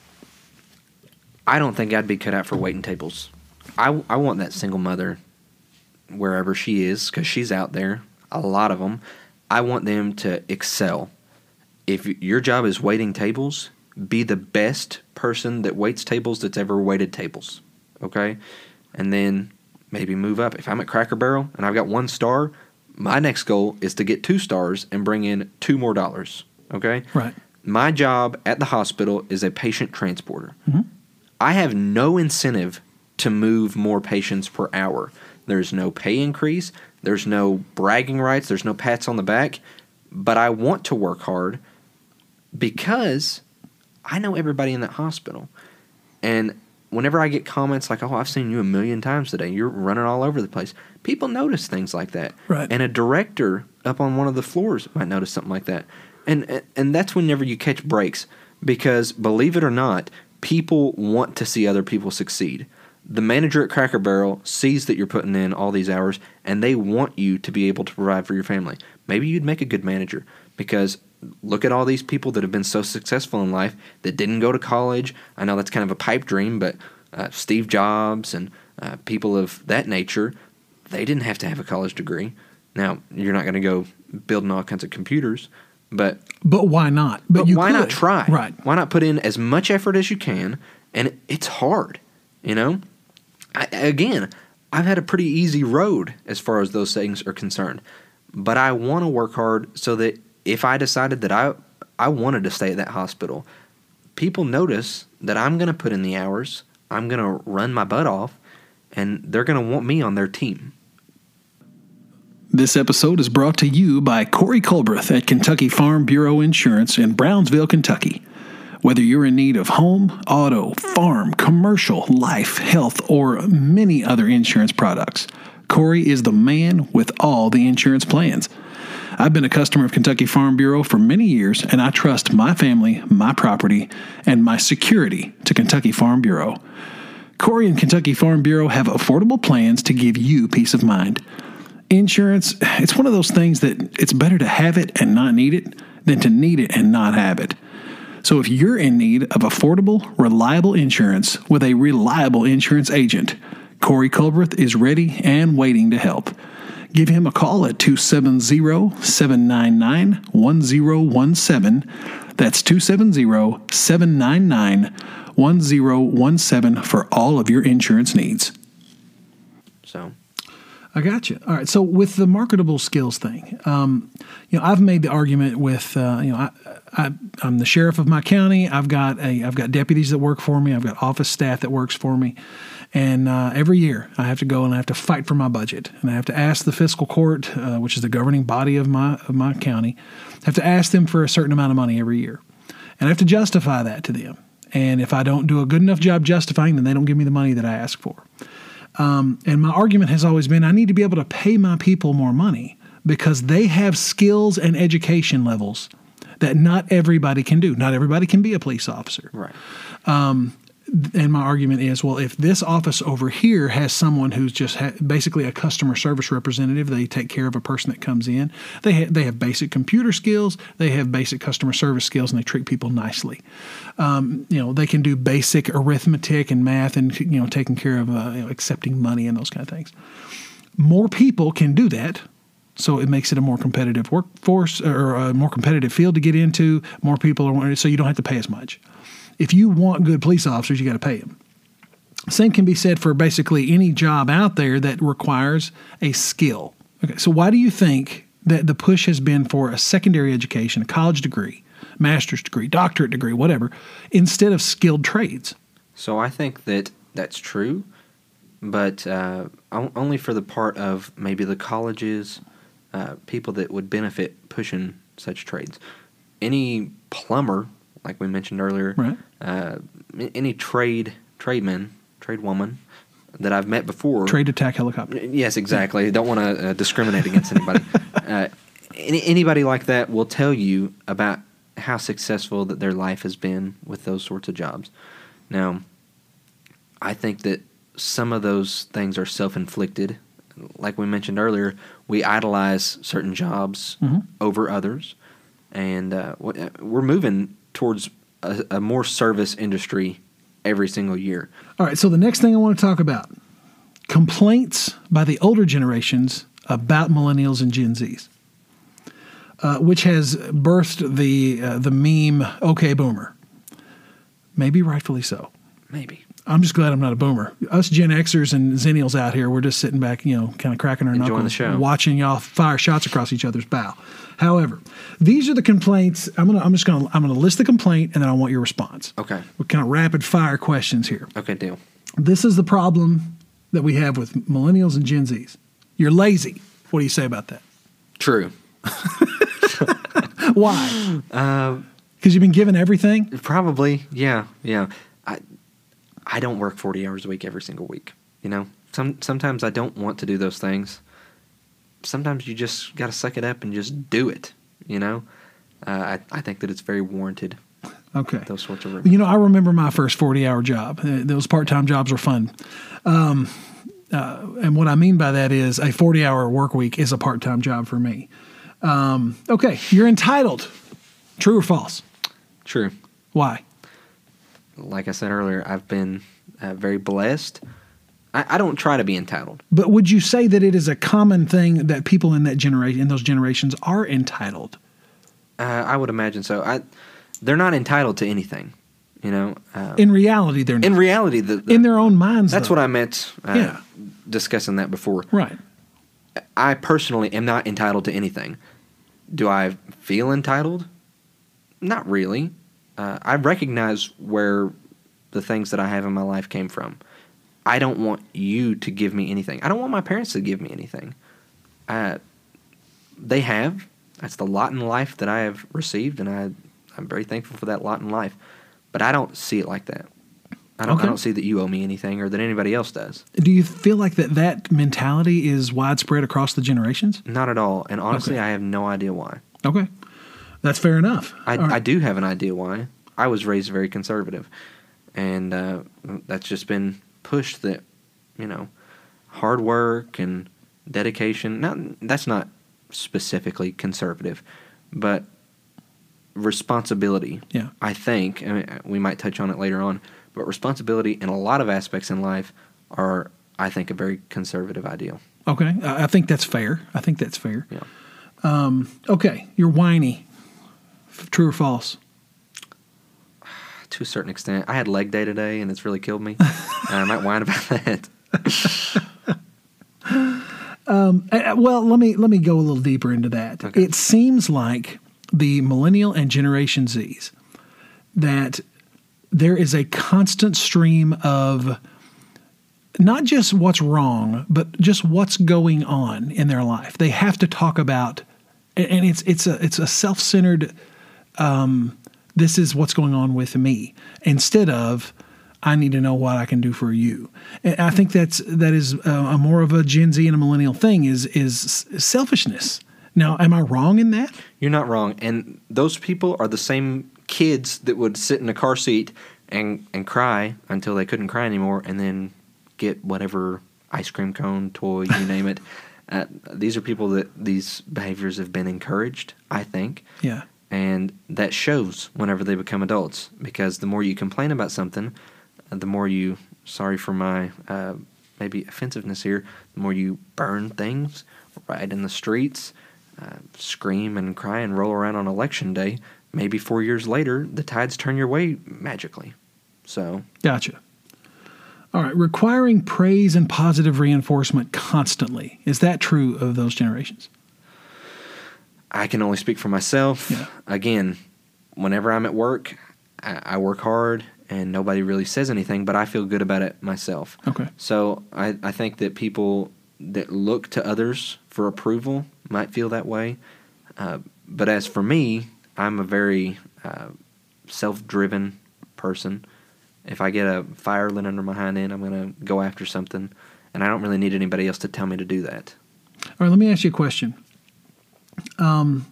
I don't think I'd be cut out for waiting tables. I, I want that single mother, wherever she is, because she's out there, a lot of them. I want them to excel. If your job is waiting tables, be the best person that waits tables that's ever waited tables, okay? And then maybe move up. If I'm at Cracker Barrel and I've got one star, my next goal is to get two stars and bring in two more dollars, okay? Right. My job at the hospital is a patient transporter. Mm-hmm. I have no incentive to move more patients per hour. There's no pay increase. There's no bragging rights. There's no pats on the back. But I want to work hard because I know everybody in that hospital. And whenever I get comments like, oh, I've seen you a million times today, you're running all over the place, people notice things like that. Right. And a director up on one of the floors might notice something like that. And, and that's whenever you catch breaks, because believe it or not, people want to see other people succeed. The manager at Cracker Barrel sees that you're putting in all these hours, and they want you to be able to provide for your family. Maybe you'd make a good manager, because look at all these people that have been so successful in life that didn't go to college. I know that's kind of a pipe dream, but uh, Steve Jobs and uh, people of that nature, they didn't have to have a college degree. Now, you're not going to go building all kinds of computers, but But why not? But, but you why could. not try? Right. Why not put in as much effort as you can? And it, it's hard, you know? I, again, I've had a pretty easy road as far as those things are concerned. But I want to work hard so that if I decided that I I wanted to stay at that hospital, people notice that I'm going to put in the hours, I'm going to run my butt off, and they're going to want me on their team. This episode is brought to you by Corey Culbreth at Kentucky Farm Bureau Insurance in Brownsville, Kentucky. Whether you're in need of home, auto, farm, commercial, life, health, or many other insurance products, Corey is the man with all the insurance plans. I've been a customer of Kentucky Farm Bureau for many years, and I trust my family, my property, and my security to Kentucky Farm Bureau. Corey and Kentucky Farm Bureau have affordable plans to give you peace of mind. Insurance, it's one of those things that it's better to have it and not need it than to need it and not have it. So if you're in need of affordable, reliable insurance with a reliable insurance agent, Corey Culbreth is ready and waiting to help. Give him a call at two seven zero, seven nine nine, one zero one seven. That's two seven zero, seven nine nine, one zero one seven for all of your insurance needs. So I got you. All right. So with the marketable skills thing, um, you know, I've made the argument with, uh, you know, I, I, I'm the sheriff of my county. I've got a, I've got deputies that work for me. I've got office staff that works for me, and uh, every year I have to go and I have to fight for my budget, and I have to ask the fiscal court, uh, which is the governing body of my of my county, I have to ask them for a certain amount of money every year, and I have to justify that to them. And if I don't do a good enough job justifying, then they don't give me the money that I ask for. Um, and my argument has always been I need to be able to pay my people more money because they have skills and education levels that not everybody can do. Not everybody can be a police officer. Right. And my argument is, well, if this office over here has someone who's just ha- basically a customer service representative, they take care of a person that comes in. They ha- they have basic computer skills, they have basic customer service skills, and they treat people nicely. Um, you know, they can do basic arithmetic and math, and you know, taking care of uh, you know, accepting money and those kind of things. More people can do that. So it makes it a more competitive workforce or a more competitive field to get into. More people are, so you don't have to pay as much. If you want good police officers, you got to pay them. Same can be said for basically any job out there that requires a skill. Okay, so why do you think that the push has been for a secondary education, a college degree, master's degree, doctorate degree, whatever, instead of skilled trades? So I think that that's true, but uh, only for the part of maybe the colleges, uh, people that would benefit pushing such trades. Any plumber, like we mentioned earlier, right. uh, any trade tradman, trade woman that I've met before. Trade attack helicopter. Yes, exactly. Don't want to uh, discriminate against anybody. uh, any, anybody like that will tell you about how successful that their life has been with those sorts of jobs. Now, I think that some of those things are self-inflicted. Like we mentioned earlier, we idolize certain jobs mm-hmm. over others, and uh, we're moving towards a, a more service industry every single year. All right, so the next thing I want to talk about, complaints by the older generations about millennials and Gen Zs, uh, which has birthed the uh, the meme, okay, boomer. Maybe rightfully so. Maybe. I'm just glad I'm not a boomer. Us Gen Xers and Zennials out here, we're just sitting back, you know, kind of cracking our Enjoying knuckles, the show. watching y'all fire shots across each other's bow. However, these are the complaints. I'm gonna. I'm just gonna. I'm gonna list the complaint, and then I want your response. Okay. We're kind of rapid fire questions here. Okay, deal. This is the problem that we have with millennials and Gen Zs. You're lazy. What do you say about that? True. Why? Uh, Because you've been given everything? Probably, yeah, yeah. I I don't work forty hours a week every single week. You know, some sometimes I don't want to do those things. Sometimes you just got to suck it up and just do it. You know, uh, I I think that it's very warranted. Okay. Those sorts of reasons. You know, I remember my first forty-hour job. Uh, those part-time jobs were fun. Um, uh, and what I mean by that is a forty-hour work week is a part-time job for me. Um, okay, you're entitled. True or false? True. Why? Like I said earlier, I've been uh, very blessed. I, I don't try to be entitled. But would you say that it is a common thing that people in that generation, in those generations, are entitled? Uh, I would imagine so. I, they're not entitled to anything, you know. Uh, In reality, they're not. in reality, the, the, in their own minds, that's though. what I meant. Uh, Yeah. Discussing that before. Right. I personally am not entitled to anything. Do I feel entitled? Not really. Uh, I recognize where the things that I have in my life came from. I don't want you to give me anything. I don't want my parents to give me anything. Uh, they have. That's the lot in life that I have received, and I, I'm very thankful for that lot in life. But I don't see it like that. I don't, Okay. I don't see that you owe me anything or that anybody else does. Do you feel like that that mentality is widespread across the generations? Not at all. And honestly, Okay. I have no idea why. Okay. That's fair enough. I, All right. I do have an idea why. I was raised very conservative, and uh, that's just been pushed that, you know, hard work and dedication. Not that's not specifically conservative, but responsibility. Yeah. I think, I mean, we might touch on it later on, but responsibility in a lot of aspects in life are, I think, a very conservative ideal. Okay. I I think that's fair. I think that's fair. Yeah. Um, okay. You're whiny. F- True or false? To a certain extent. I had leg day today, and it's really killed me. I might whine about that. Um, uh, well, let me let me go a little deeper into that. Okay. It seems like the millennial and Generation Zs, that there is a constant stream of not just what's wrong, but just what's going on in their life. They have to talk about, and it's it's a it's a self-centered. Um, this is what's going on with me, instead of I need to know what I can do for you. And I think that's that is a, a more of a Gen Z and a millennial thing is is selfishness. Now, am I wrong in that? You're not wrong. And those people are the same kids that would sit in a car seat and, and cry until they couldn't cry anymore and then get whatever ice cream cone, toy, you name it. Uh, these are people that these behaviors have been encouraged, I think. Yeah. And that shows whenever they become adults, because the more you complain about something, uh, the more you, sorry for my uh, maybe offensiveness here, the more you burn things, ride in the streets, uh, scream and cry and roll around on election day, maybe four years later, the tides turn your way magically. So, gotcha. All right, requiring praise and positive reinforcement constantly. Is that true of those generations? I can only speak for myself. Yeah. Again, whenever I'm at work, I, I work hard and nobody really says anything, but I feel good about it myself. Okay. So I, I think that people that look to others for approval might feel that way. Uh, but as for me, I'm a very uh, self-driven person. If I get a fire lit under my hind end, I'm going to go after something, and I don't really need anybody else to tell me to do that. All right, let me ask you a question. Um,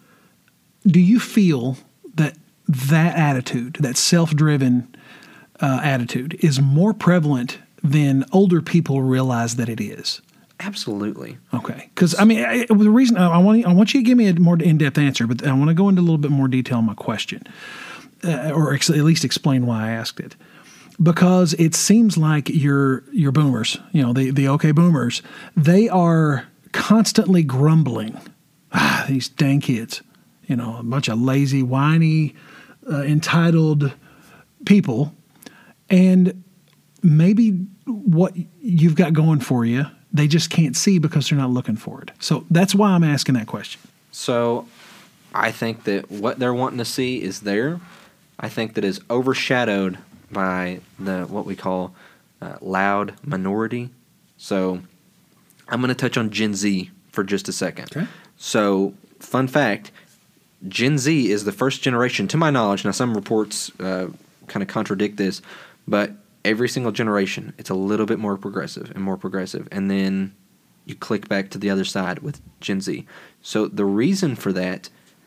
do you feel that that attitude, that self-driven uh, attitude, is more prevalent than older people realize that it is? Absolutely. Okay, because I mean, I, the reason I, I want I want you to give me a more in-depth answer, but I want to go into a little bit more detail on my question, uh, or ex- at least explain why I asked it. Because it seems like your your boomers, you know, the the OK boomers, they are constantly grumbling. Ah, these dang kids, you know, a bunch of lazy, whiny, uh, entitled people. And maybe what you've got going for you, they just can't see because they're not looking for it. So that's why I'm asking that question. So I think that what they're wanting to see is there. I think that is overshadowed by the what we call uh, loud minority. So I'm going to touch on Gen Z for just a second. Okay. So, fun fact, Gen Z is the first generation, to my knowledge, now some reports uh, kind of contradict this, but every single generation, it's a little bit more progressive and more progressive. And then you click back to the other side with Gen Z. So the reason for that,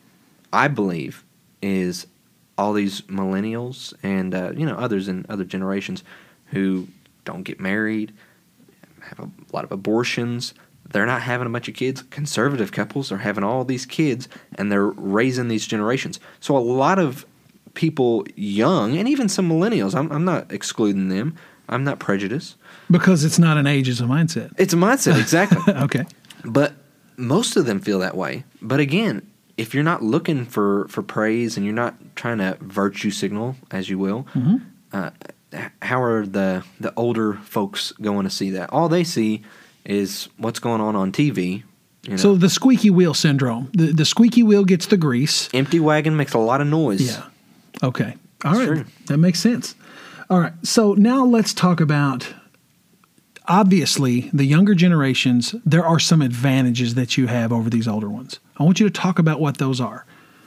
I believe, is all these millennials and uh, you know others in other generations who don't get married, have a lot of abortions. They're not having a bunch of kids. Conservative couples are having all these kids, and they're raising these generations. So a lot of people young, and even some millennials, I'm, I'm not excluding them. I'm not prejudiced. Because it's not an age, it's a mindset. It's a mindset, exactly. Okay. But most of them feel that way. But again, if you're not looking for, for praise and you're not trying to virtue signal, as you will, Mm-hmm. uh, how are the, the older folks going to see that? All they see is what's going on on T V. You know? So the squeaky wheel syndrome. The the squeaky wheel gets the grease. Empty wagon makes a lot of noise. Yeah. Okay. All That's right. true. That makes sense. All right. So now let's talk about, obviously, the younger generations. There are some advantages that you have over these older ones. I want you to talk about what those are.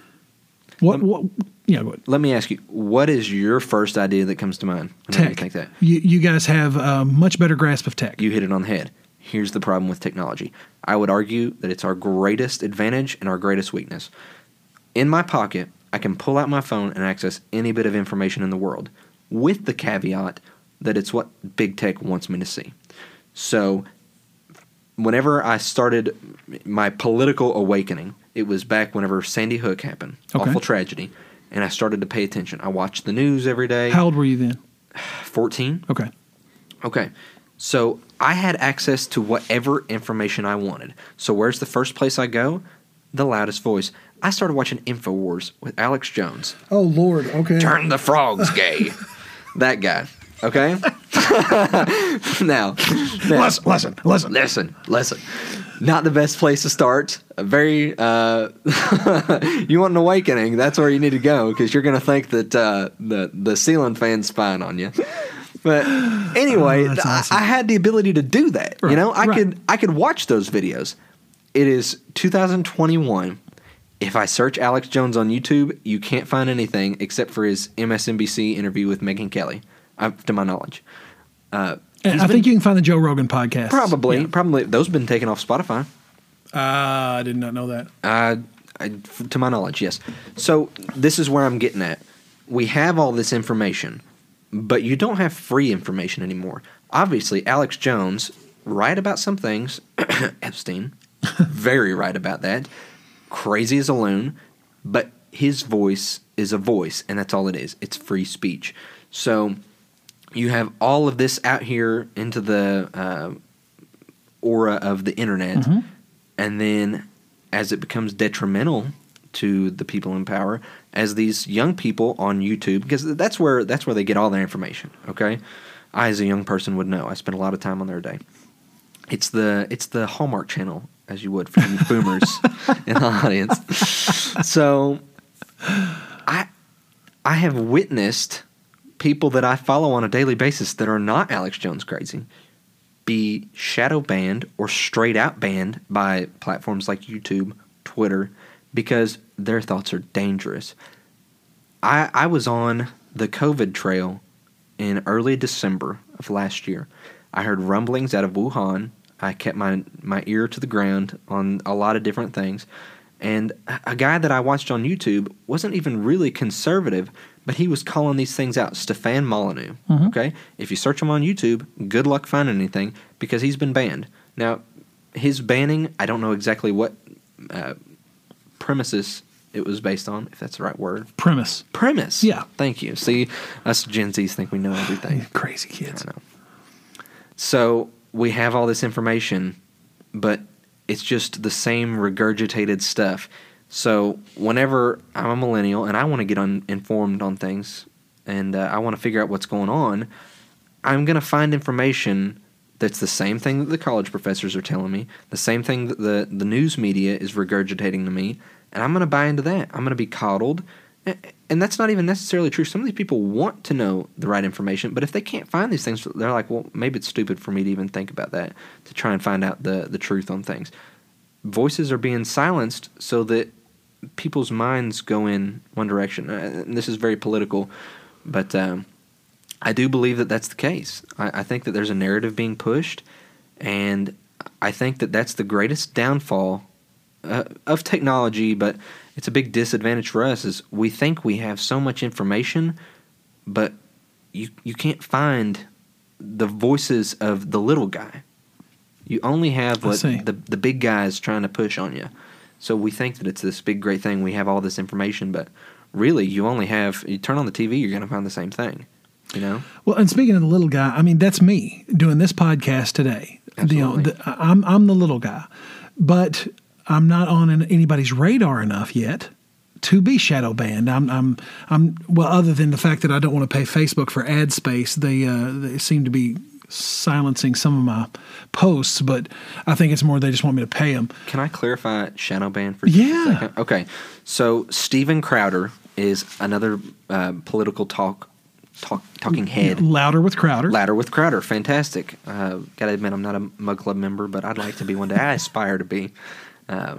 What? Let, what yeah. Go ahead. let me ask you, what is your first idea that comes to mind whenever Tech. you think that? You, you guys have a much better grasp of tech. You hit it on the head. Here's the problem with technology. I would argue that it's our greatest advantage and our greatest weakness. In my pocket, I can pull out my phone and access any bit of information in the world, with the caveat that it's what big tech wants me to see. So whenever I started my political awakening, it was back whenever Sandy Hook happened, Okay. awful tragedy, and I started to pay attention. I watched the news every day. How old were you then? fourteen. Okay. Okay. So I had access to whatever information I wanted. So where's the first place I go? The loudest voice. I started watching InfoWars with Alex Jones. Oh, Lord. Okay. Turn the frogs gay. That guy. Okay? now, now. Listen, listen, listen. Listen, listen. Not the best place to start. A very, uh, you want an awakening, that's where you need to go, because you're going to think that uh, the, the ceiling fan's spying on you. But anyway, Oh, that's I, awesome. I had the ability to do that. Right, You know, I right. could I could watch those videos. It is two thousand twenty-one. If I search Alex Jones on YouTube, you can't find anything except for his M S N B C interview with Megyn Kelly, uh, to my knowledge. Uh, And he's I been- think you can find the Joe Rogan podcast. Probably, Yeah. probably those have been taken off Spotify. Uh, I did not know that. Uh, I, to my knowledge, yes. So this is where I'm getting at. We have all this information, but you don't have free information anymore. Obviously, Alex Jones, right about some things. Epstein, very right about that. Crazy as a loon, but his voice is a voice, and that's all it is. It's free speech. So you have all of this out here into the uh, aura of the internet, mm-hmm. and then as it becomes detrimental to the people in power, as these young people on YouTube, because that's where that's where they get all their information. Okay, I as a young person would know. I spend a lot of time on there a day. It's the it's the Hallmark Channel, as you would for you boomers in the audience. So I I have witnessed people that I follow on a daily basis that are not Alex Jones crazy be shadow banned or straight out banned by platforms like YouTube, Twitter, because their thoughts are dangerous. I I was on the COVID trail in early December of last year. I heard rumblings out of Wuhan. I kept my, my ear to the ground on a lot of different things. And a guy that I watched on YouTube wasn't even really conservative, but he was calling these things out. Stefan Molyneux. Mm-hmm. Okay? If you search him on YouTube, good luck finding anything because he's been banned. Now, his banning, I don't know exactly what uh, premises it was based on, if that's the right word. Premise. Premise. Yeah. Thank you. See, us Gen Zs think we know everything. Crazy kids. I know. So we have all this information, but it's just the same regurgitated stuff. So whenever I'm a millennial and I want to get un- informed on things and uh, I want to figure out what's going on, I'm going to find information that's the same thing that the college professors are telling me, the same thing that the, the news media is regurgitating to me, and I'm going to buy into that. I'm going to be coddled. And that's not even necessarily true. Some of these people want to know the right information, but if they can't find these things, they're like, well, maybe it's stupid for me to even think about that, to try and find out the, the truth on things. Voices are being silenced so that people's minds go in one direction. And this is very political, but um, I do believe that that's the case. I, I think that there's a narrative being pushed, and I think that that's the greatest downfall uh, of technology, but it's a big disadvantage for us is we think we have so much information, but you you can't find the voices of the little guy. You only have what the, the big guy is trying to push on you. So we think that it's this big, great thing. We have all this information, but really you only have – you turn on the T V, you're going to find the same thing, you know? Well, and speaking of the little guy, I mean, that's me doing this podcast today. Absolutely. You know, the, I'm, I'm the little guy. But – I'm not on anybody's radar enough yet to be shadow banned. I'm, I'm, I'm. Well, other than the fact that I don't want to pay Facebook for ad space, they, uh, they seem to be silencing some of my posts. But I think it's more they just want me to pay them. Can I clarify shadow ban for yeah. just a second? Okay, so Steven Crowder is another uh, political talk. Talk, talking head. Louder with Crowder. Louder with Crowder. Fantastic. Uh, gotta admit, I'm not a Mug Club member, but I'd like to be one day. I aspire to be. Uh,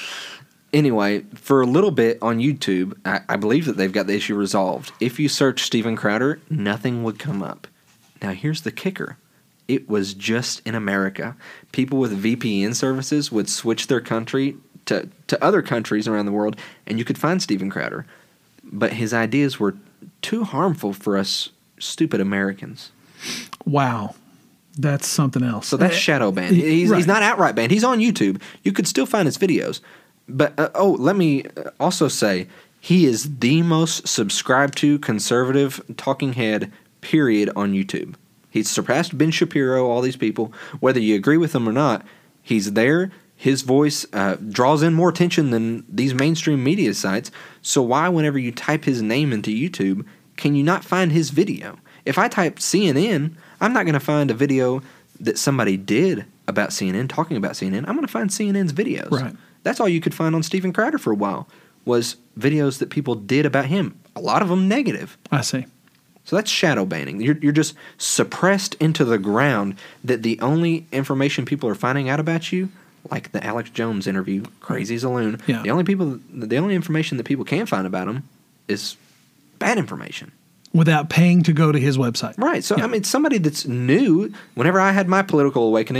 anyway, for a little bit on YouTube, I, I believe that they've got the issue resolved. If you search Steven Crowder, nothing would come up. Now, here's the kicker. It was just in America. People with V P N services would switch their country to, to other countries around the world, and you could find Steven Crowder. But his ideas were too harmful for us stupid Americans. Wow. That's something else. So that's shadow banned. He's, right. he's not outright banned. He's on YouTube. You could still find his videos. But, uh, oh, let me also say, he is the most subscribed to conservative talking head, period, on YouTube. He's surpassed Ben Shapiro, all these people. Whether you agree with him or not, he's there. His voice uh, draws in more attention than these mainstream media sites. So why, whenever you type his name into YouTube, can you not find his video? If I type C N N, I'm not going to find a video that somebody did about C N N, talking about C N N. I'm going to find C N N's videos. Right. That's all you could find on Steven Crowder for a while, was videos that people did about him. A lot of them negative. I see. So that's shadow banning. You're, you're just suppressed into the ground that the only information people are finding out about you, like the Alex Jones interview, crazy as a loon, yeah. the only people, the only information that people can find about him is bad information. Without paying to go to his website. Right. So, yeah. I mean, somebody that's new, whenever I had my political awakening,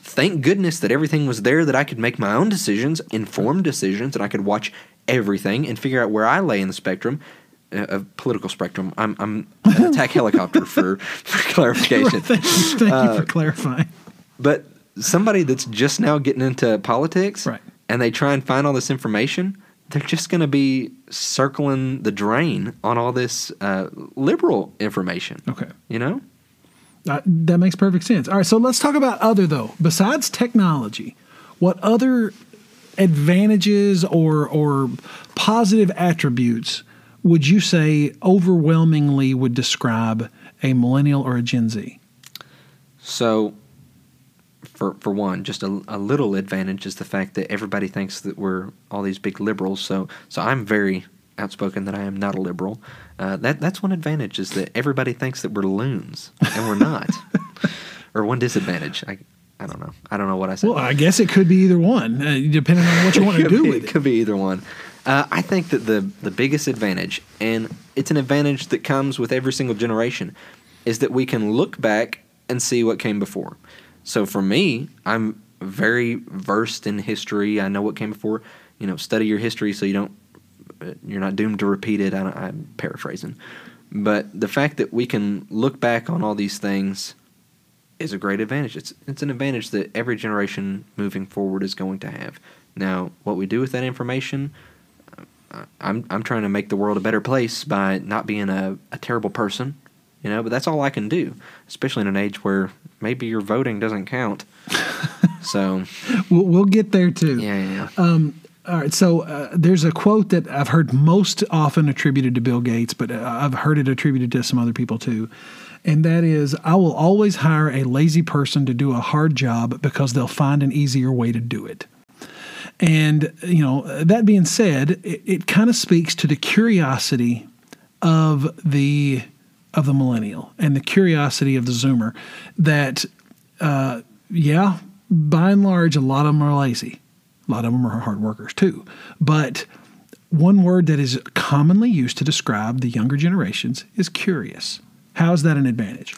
thank goodness that everything was there, that I could make my own decisions, informed decisions, and I could watch everything and figure out where I lay in the spectrum, uh, of political spectrum. I'm, I'm an attack helicopter for, for clarification. Thank you, thank Uh, you for clarifying. But somebody that's just now getting into politics, Right. and they try and find all this information, they're just going to be circling the drain on all this uh, liberal information. Okay. You know? Uh, that makes perfect sense. All right, so let's talk about other, though. Besides technology, what other advantages or or positive attributes would you say overwhelmingly would describe a millennial or a Gen Z? So, for for one, just a, a little advantage is the fact that everybody thinks that we're all these big liberals. So, so I'm very outspoken that I am not a liberal. Uh, that that's one advantage, is that everybody thinks that we're loons, and we're not. Or one disadvantage. I I don't know. I don't know what I said. Well, I guess it could be either one, uh, depending on what you want to Could do be- with it it. could be either one. Uh, I think that the the biggest advantage, and it's an advantage that comes with every single generation, is that we can look back and see what came before. So for me, I'm very versed in history. I know what came before. You know, study your history so you don't you're not doomed to repeat it. I don't, I'm paraphrasing, but the fact that we can look back on all these things is a great advantage. It's it's an advantage that every generation moving forward is going to have. Now, what we do with that information, uh, I'm I'm trying to make the world a better place by not being a, a terrible person, you know. But that's all I can do, especially in an age where maybe your voting doesn't count. So We'll, we'll get there too. yeah, yeah. yeah. Um, all right, so uh, there's a quote that I've heard most often attributed to Bill Gates, but uh, I've heard it attributed to some other people too. And that is, I will always hire a lazy person to do a hard job because they'll find an easier way to do it. And, you know, that being said, it, it kind of speaks to the curiosity of the of the millennial and the curiosity of the Zoomer that, uh, yeah, by and large, a lot of them are lazy. A lot of them are hard workers too. But one word that is commonly used to describe the younger generations is curious. How is that an advantage?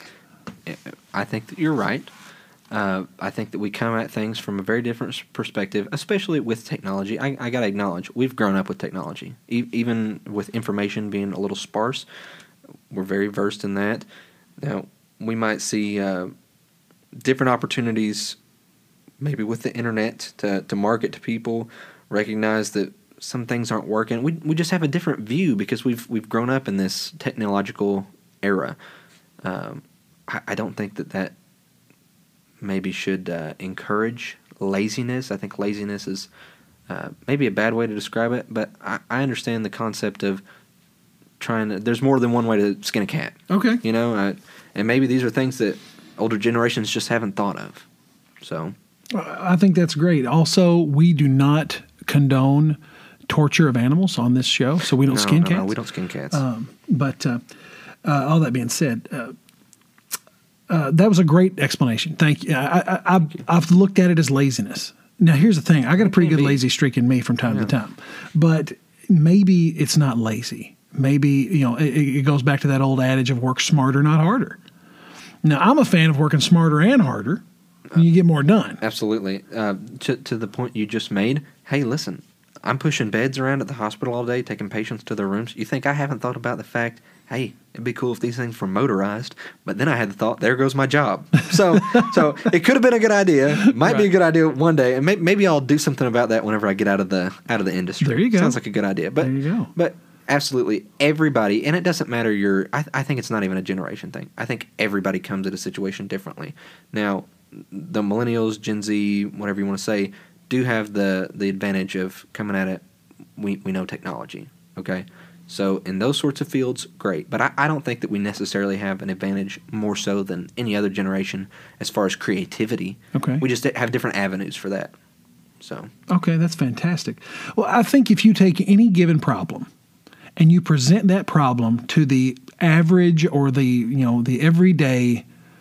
I think that you're right. Uh, I think that we come at things from a very different perspective, especially with technology. I, I got to acknowledge, we've grown up with technology. E- even with information being a little sparse, we're very versed in that. Now, we might see uh, different opportunities, maybe with the internet, to, to market to people, recognize that some things aren't working. We we just have a different view because we've we've grown up in this technological era. Um, I, I don't think that that maybe should uh, encourage laziness. I think laziness is uh, maybe a bad way to describe it, but I, I understand the concept of trying to, there's more than one way to skin a cat. Okay. You know, I, and maybe these are things that older generations just haven't thought of. So I think that's great. Also, we do not condone torture of animals on this show, so we don't no, skin no, cats. no, we don't skin cats. Um, but uh, uh, all that being said, uh, uh, that was a great explanation. Thank you. I, I, I've, I've looked at it as laziness. Now, here's the thing. I got a pretty Can good be. lazy streak in me from time Yeah. to time. But maybe it's not lazy. Maybe, you know, it, it goes back to that old adage of work smarter, not harder. Now, I'm a fan of working smarter and harder. And you get more done. Absolutely. Uh, to, to the point you just made, hey, listen, I'm pushing beds around at the hospital all day, taking patients to their rooms. You think I haven't thought about the fact, hey, it'd be cool if these things were motorized. But then I had the thought, there goes my job. So so it could have been a good idea. Might be a Right. good idea one day. And may, maybe I'll do something about that whenever I get out of the out of the industry. There you go. Sounds like a good idea. But, There you go. But absolutely, everybody, and it doesn't matter your, I, I think it's not even a generation thing. I think everybody comes at a situation differently. Now, the millennials, Gen Z, whatever you want to say, do have the, the advantage of coming at it, we, we know technology, okay? So in those sorts of fields, great. But I, I don't think that we necessarily have an advantage more so than any other generation as far as creativity. Okay. We just have different avenues for that. So Okay, that's fantastic. Well, I think if you take any given problem and you present that problem to the average or the, you know, the everyday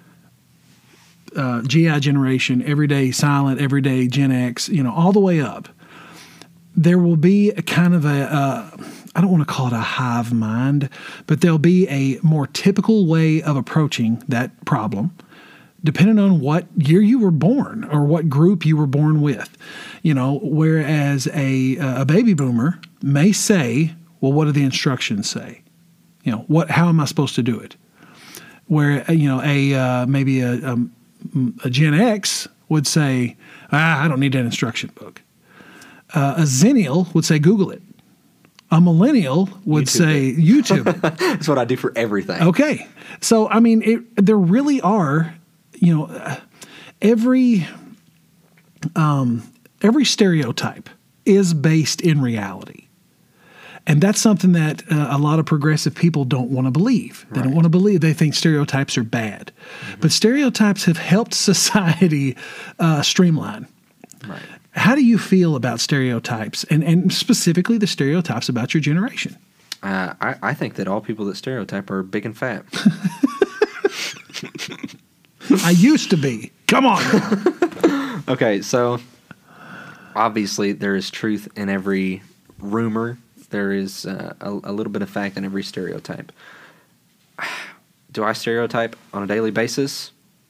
uh, G I generation, everyday silent, everyday Gen X, you know, all the way up, there will be a kind of a, uh, I don't want to call it a hive mind, but there'll be a more typical way of approaching that problem depending on what year you were born or what group you were born with. You know, whereas a a baby boomer may say, well, what do the instructions say? You know, what how am I supposed to do it? Where, you know, a uh, maybe a, a, a Gen X would say, ah, I don't need that instruction book. Uh, a Zennial would say, Google it. A millennial would YouTube say, it. YouTube it. That's what I do for everything. Okay. So, I mean, it, there really are, you know, uh, every um, every stereotype is based in reality. And that's something that uh, a lot of progressive people don't want to believe. They Right. don't want to believe. They think stereotypes are bad. Mm-hmm. But stereotypes have helped society uh, streamline. Right. How do you feel about stereotypes, and, and specifically the stereotypes about your generation? Uh, I, I think that all people that stereotype are big and fat. I used to be. Come on. Okay, so obviously there is truth in every rumor. There is uh, a, a little bit of fact in every stereotype. Do I stereotype on a daily basis?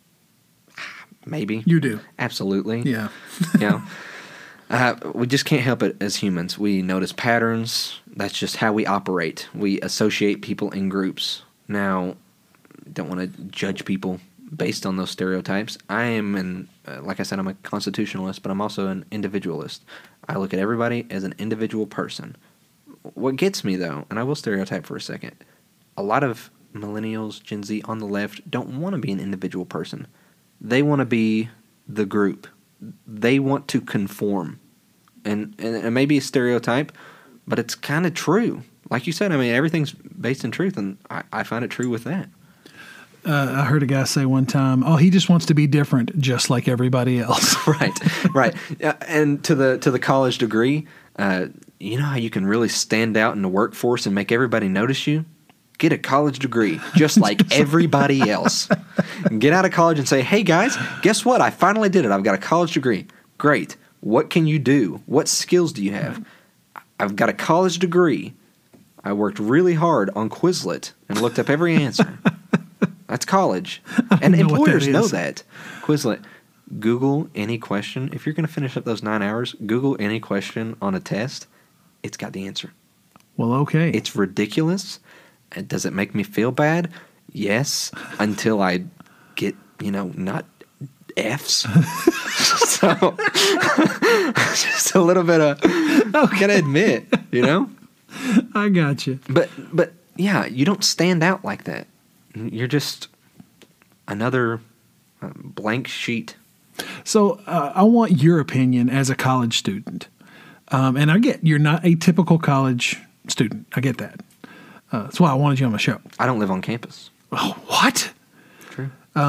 Maybe. You do. Absolutely. Yeah. You know, uh, we just can't help it as humans. We notice patterns. That's just how we operate. We associate people in groups. Now, don't want to judge people based on those stereotypes. I am an, uh, like I said, I'm a constitutionalist, but I'm also an individualist. I look at everybody as an individual person. What gets me, though, and I will stereotype for a second, a lot of millennials, Gen Z on the left don't want to be an individual person. They want to be the group. They want to conform. And, and it may be a stereotype, but it's kind of true. Like you said, I mean, everything's based in truth, and I, I find it true with that. Uh, I heard a guy say one time, oh, he just wants to be different just like everybody else. Right, right. Uh, and to the to the college degree, uh, you know how you can really stand out in the workforce and make everybody notice you? Get a college degree, just like everybody else. Get out of college and say, hey, guys, guess what? I finally did it. I've got a college degree. Great. What can you do? What skills do you have? I've got a college degree. I worked really hard on Quizlet and looked up every answer. That's college. And know what that employers know is. that. Quizlet. Google any question. If you're going to finish up those nine hours, Google any question on a test. It's got the answer. Well, okay. It's ridiculous. And does it make me feel bad? Yes, until I get, you know, not F's. So, just a little bit of, okay. Gotta admit, you know? I got you. But, but yeah, you don't stand out like that. You're just another uh, blank sheet. So uh, I want your opinion as a college student. Um, and I get you're not a typical college student. I get that. Uh, that's why I wanted you on my show. I don't live on campus. Oh, what? True.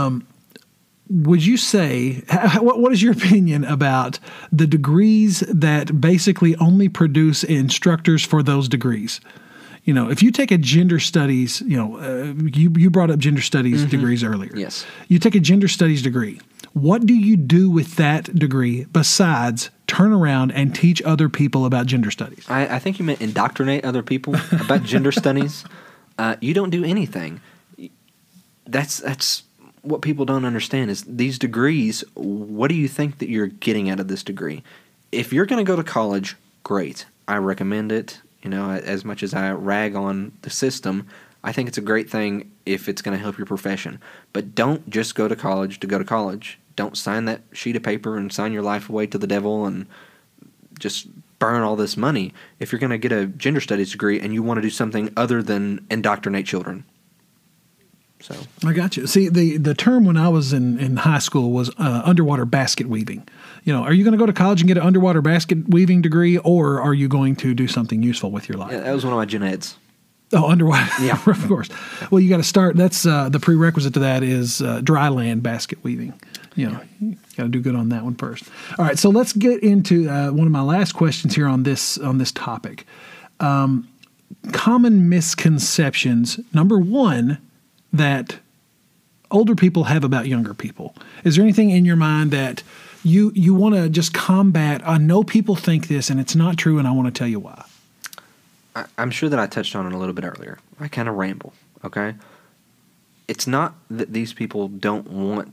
Would you say, h- what, what is your opinion about the degrees that basically only produce instructors for those degrees? You know, if you take a gender studies, you know, uh, you, you brought up gender studies mm-hmm. degrees earlier. Yes. You take a gender studies degree. What do you do with that degree besides turn around and teach other people about gender studies? I, I think you meant indoctrinate other people about gender studies. Uh, you don't do anything. That's that's what people don't understand is these degrees, what do you think that you're getting out of this degree? If you're going to go to college, great. I recommend it. You know, as much as I rag on the system, I think it's a great thing if it's going to help your profession. But don't just go to college to go to college. Don't sign that sheet of paper and sign your life away to the devil and just burn all this money if you're going to get a gender studies degree and you want to do something other than indoctrinate children. So I got you. See, the, the term when I was in, in high school was uh, underwater basket weaving. You know, are you going to go to college and get an underwater basket weaving degree, or are you going to do something useful with your life? Yeah, that was one of my gen eds. Oh, underwater. Yeah. Of course. Well, you got to start. That's uh, the prerequisite to that is uh, dry land basket weaving. You know, you got to do good on that one first. All right, so let's get into uh, one of my last questions here on this on this topic. Um, common misconceptions. Number one, that older people have about younger people. Is there anything in your mind that you you want to just combat? I know people think this, and it's not true, and I want to tell you why. I, I'm sure that I touched on it a little bit earlier. I kind of ramble, okay? It's not that these people don't want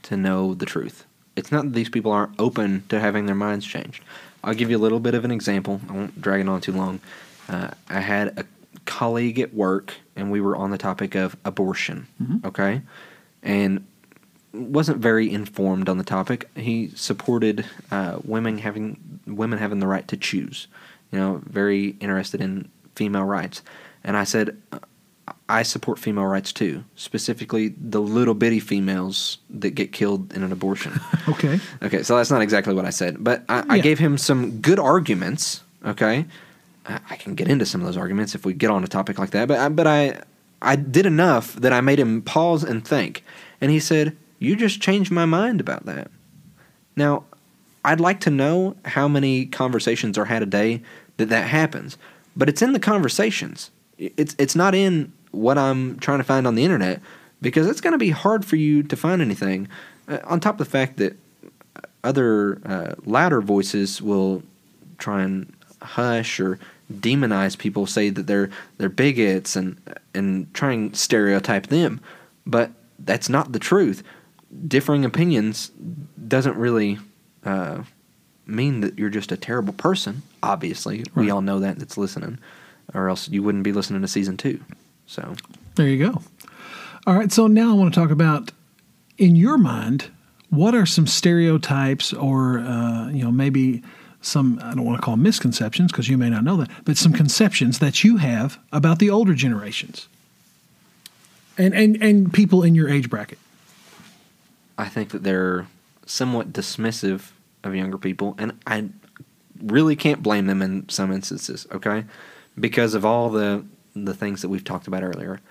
to know the truth. It's not that these people aren't open to having their minds changed. I'll give you a little bit of an example. I won't drag it on too long. Uh, I had a colleague at work, and we were on the topic of abortion, mm-hmm. okay? And wasn't very informed on the topic. He supported uh, women having women having the right to choose. You know, very interested in female rights. And I said, I support female rights too, specifically the little bitty females that get killed in an abortion. Okay. Okay, so that's not exactly what I said, but I, yeah. I gave him some good arguments. Okay, I, I can get into some of those arguments if we get on a topic like that. But I, but I I did enough that I made him pause and think, and he said, "You just changed my mind about that." Now, I'd like to know how many conversations are had a day that that happens, but it's in the conversations. It's it's not in what I'm trying to find on the internet, because it's going to be hard for you to find anything. Uh, on top of the fact that other uh, louder voices will try and hush or demonize people, say that they're they're bigots and and try and stereotype them, but that's not the truth. Differing opinions doesn't really uh, mean that you're just a terrible person. Obviously, right. We all know that that's listening, or else you wouldn't be listening to season two. So there you go. All right, so now I want to talk about, in your mind, what are some stereotypes or, uh, you know, maybe some, I don't want to call them misconceptions because you may not know that, but some conceptions that you have about the older generations and, and, and people in your age bracket? I think that they're somewhat dismissive of younger people, and I really can't blame them in some instances, okay, because of all the the things that we've talked about earlier.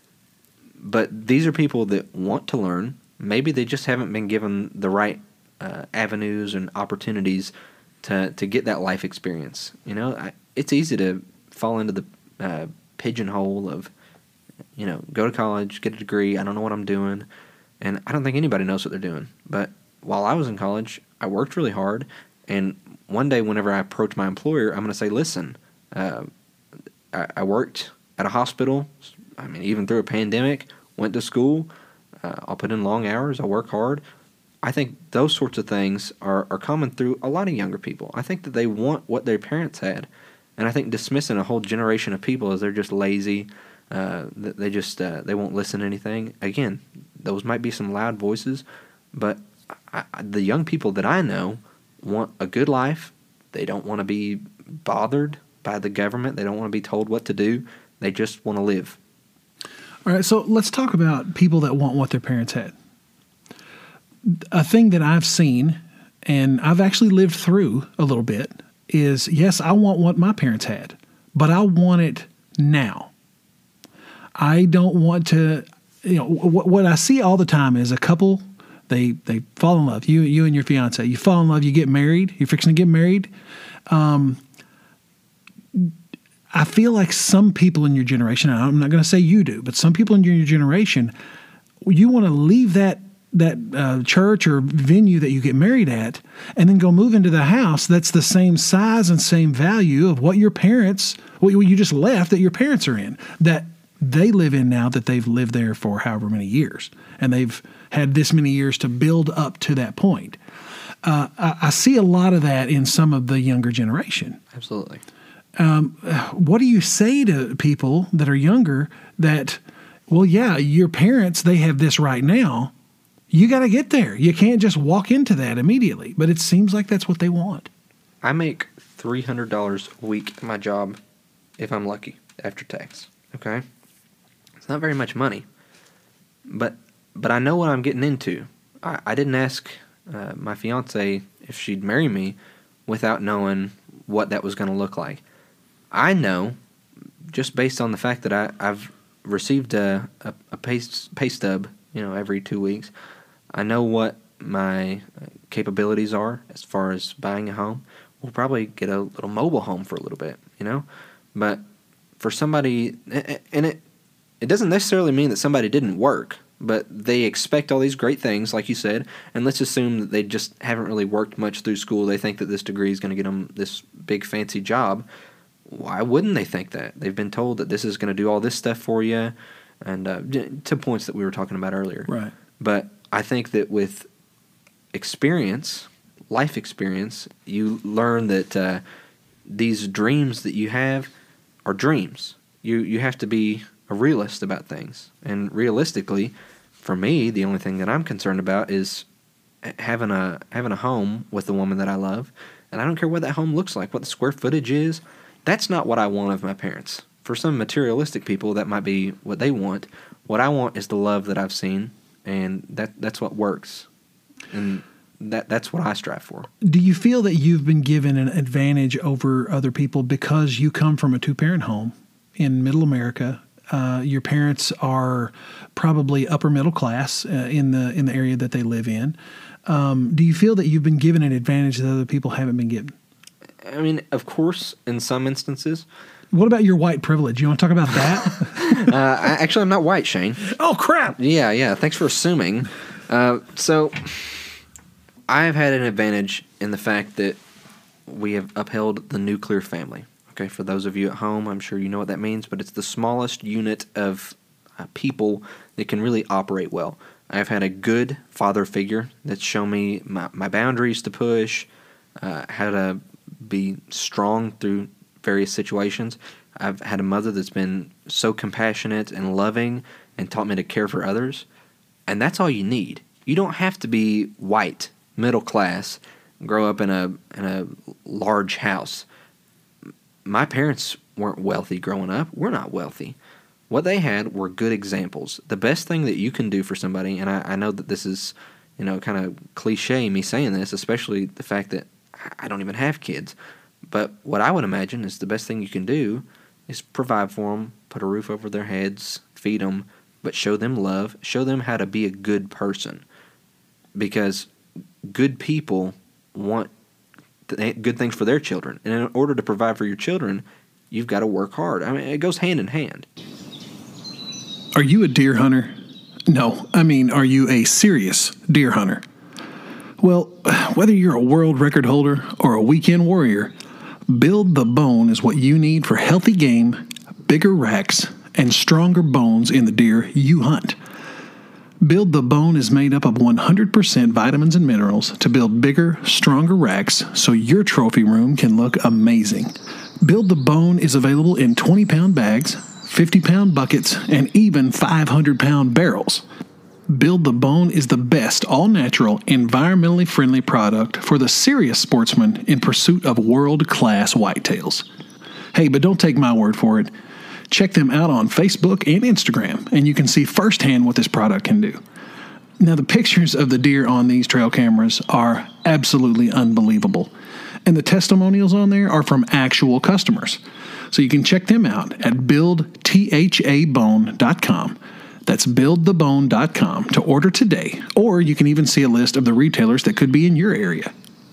But these are people that want to learn. Maybe they just haven't been given the right uh, avenues and opportunities to, to get that life experience. You know, I, it's easy to fall into the uh, pigeonhole of, you know, go to college, get a degree, I don't know what I'm doing, and I don't think anybody knows what they're doing. But while I was in college, I worked really hard, and one day whenever I approach my employer, I'm going to say, listen, uh, I, I worked at a hospital, I mean, even through a pandemic, went to school, uh, I'll put in long hours, I'll work hard. I think those sorts of things are, are common through a lot of younger people. I think that they want what their parents had, and I think dismissing a whole generation of people as they're just lazy, uh, that they just uh, they won't listen to anything. Again, those might be some loud voices, but I, I, the young people that I know want a good life. They don't want to be bothered by the government. They don't want to be told what to do. They just want to live. All right, so let's talk about people that want what their parents had. A thing that I've seen, and I've actually lived through a little bit, is, yes, I want what my parents had, but I want it now. I don't want to, you know, what, what I see all the time is a couple, they they fall in love. You you and your fiance, you fall in love, you get married, you're fixing to get married. Um, I feel like some people in your generation, and I'm not going to say you do, but some people in your generation, you want to leave that that uh, church or venue that you get married at and then go move into the house that's the same size and same value of what your parents, what you just left that your parents are in, that they live in now, that they've lived there for however many years, and they've had this many years to build up to that point. Uh, I, I see a lot of that in some of the younger generation. Absolutely. Um, what do you say to people that are younger that, well, yeah, your parents, they have this right now. You got to get there. You can't just walk into that immediately. But it seems like that's what they want. I make three hundred dollars a week at my job if I'm lucky after tax. Okay? It's not very much money. But but I know what I'm getting into. I, I didn't ask uh, my fiance if she'd marry me without knowing what that was going to look like. I know, just based on the fact that I, I've received a, a, a pay, pay stub, you know, every two weeks, I know what my capabilities are as far as buying a home. We'll probably get a little mobile home for a little bit, you know. But for somebody, and it it doesn't necessarily mean that somebody didn't work, but they expect all these great things, like you said, and let's assume that they just haven't really worked much through school. They think that this degree is going to get them this big fancy job. Why wouldn't they think that? They've been told that this is going to do all this stuff for you, and uh, to points that we were talking about earlier. Right. But I think that with experience, life experience, you learn that uh, these dreams that you have are dreams. You you have to be a realist about things. And realistically, for me, the only thing that I'm concerned about is having a having a home with the woman that I love. And I don't care what that home looks like, what the square footage is. That's not what I want of my parents. For some materialistic people, that might be what they want. What I want is the love that I've seen, and that that's what works. And that that's what I strive for. Do you feel that you've been given an advantage over other people because you come from a two-parent home in Middle America? Uh, your parents are probably upper middle class uh, in the in the area that they live in. Um, do you feel that you've been given an advantage that other people haven't been given? I mean, of course, in some instances. What about your white privilege? You want to talk about that? uh, I, actually, I'm not white, Shane. Oh, crap. Yeah, yeah. Thanks for assuming. Uh, so, I've had an advantage in the fact that we have upheld the nuclear family. Okay, for those of you at home, I'm sure you know what that means, but it's the smallest unit of uh, people that can really operate well. I've had a good father figure that's shown me my, my boundaries to push, uh, how to be strong through various situations. I've had a mother that's been so compassionate and loving and taught me to care for others, and that's all you need. You don't have to be white, middle class, grow up in a in a large house. My parents weren't wealthy growing up. We're not wealthy. What they had were good examples. The best thing that you can do for somebody, and I, I know that this is, you know, kind of cliche, me saying this, especially the fact that I don't even have kids. But what I would imagine is the best thing you can do is provide for them, put a roof over their heads, feed them, but show them love, show them how to be a good person. Because good people want th- good things for their children. And in order to provide for your children, you've got to work hard. I mean, it goes hand in hand. Are you a deer hunter? No, I mean, are you a serious deer hunter? Well, whether you're a world record holder or a weekend warrior, Build the Bone is what you need for healthy game, bigger racks, and stronger bones in the deer you hunt. Build the Bone is made up of one hundred percent vitamins and minerals to build bigger, stronger racks so your trophy room can look amazing. Build the Bone is available in twenty-pound bags, fifty-pound buckets, and even five hundred pound barrels. Build the Bone is the best all-natural, environmentally friendly product for the serious sportsman in pursuit of world-class whitetails. Hey, but don't take my word for it. Check them out on Facebook and Instagram, and you can see firsthand what this product can do. Now, the pictures of the deer on these trail cameras are absolutely unbelievable, and the testimonials on there are from actual customers. So you can check them out at build the bone dot com. That's build the bone dot com to order today, or you can even see a list of the retailers that could be in your area.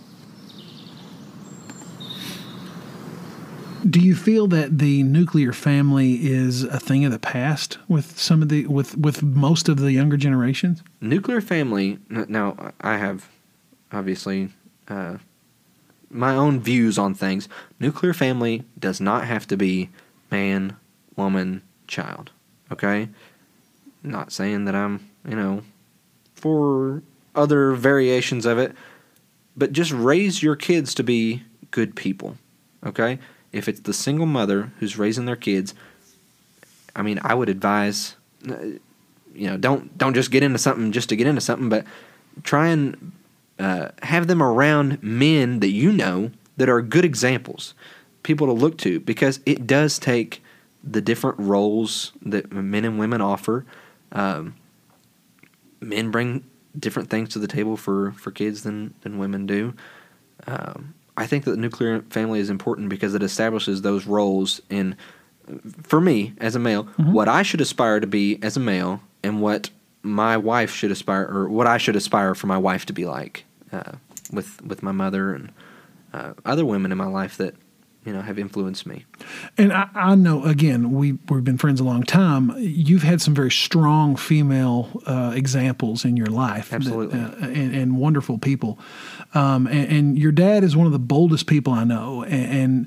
Do you feel that the nuclear family is a thing of the past with some of the with, with most of the younger generations? Nuclear family. Now, I have obviously uh, my own views on things. Nuclear family does not have to be man, woman, child. Okay. Not saying that I'm, you know, for other variations of it, but just raise your kids to be good people, okay? If it's the single mother who's raising their kids, I mean, I would advise, you know, don't don't just get into something just to get into something, but try and uh, have them around men that you know that are good examples, people to look to, because it does take the different roles that men and women offer. Um, men bring different things to the table for, for kids than, than women do. Um, I think that the nuclear family is important because it establishes those roles in, for me as a male, mm-hmm. what I should aspire to be as a male and what my wife should aspire, or what I should aspire for my wife to be like, uh, with with my mother and uh, other women in my life that, you know, have influenced me. And I, I know, again, we, we've been friends a long time. You've had some very strong female uh, examples in your life. Absolutely. That, uh, and, and wonderful people. Um, and, and your dad is one of the boldest people I know. And, and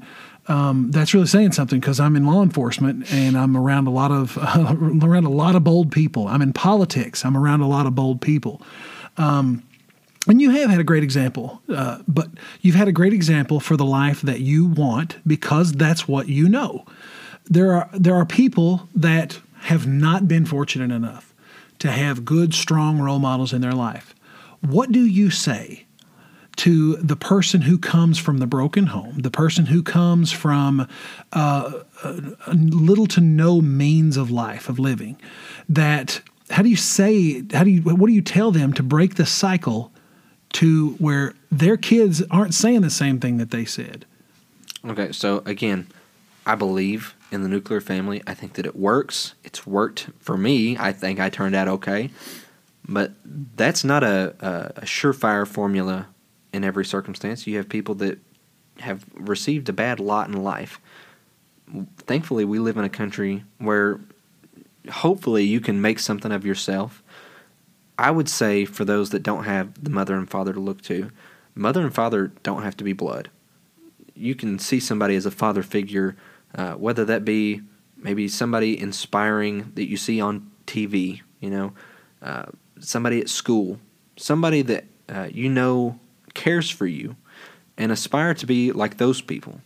Um, that's really saying something because I'm in law enforcement and I'm around a lot of uh, around a lot of bold people. I'm in politics. I'm around a lot of bold people. Um, and you have had a great example, uh, but you've had a great example for the life that you want because that's what you know. There are there are people that have not been fortunate enough to have good, strong role models in their life. What do you say to the person who comes from the broken home, the person who comes from uh, a little to no means of life, of living, that how do you say, how do you, what do you tell them to break the cycle to where their kids aren't saying the same thing that they said? Okay, so again, I believe in the nuclear family. I think that it works. It's worked for me. I think I turned out okay. But that's not a, a, a surefire formula in every circumstance. You have people that have received a bad lot in life. Thankfully, we live in a country where hopefully you can make something of yourself. I would say for those that don't have the mother and father to look to, mother and father don't have to be blood. You can see somebody as a father figure, uh, whether that be maybe somebody inspiring that you see on T V, you know, uh, somebody at school, somebody that uh, you know cares for you, and aspire to be like those people.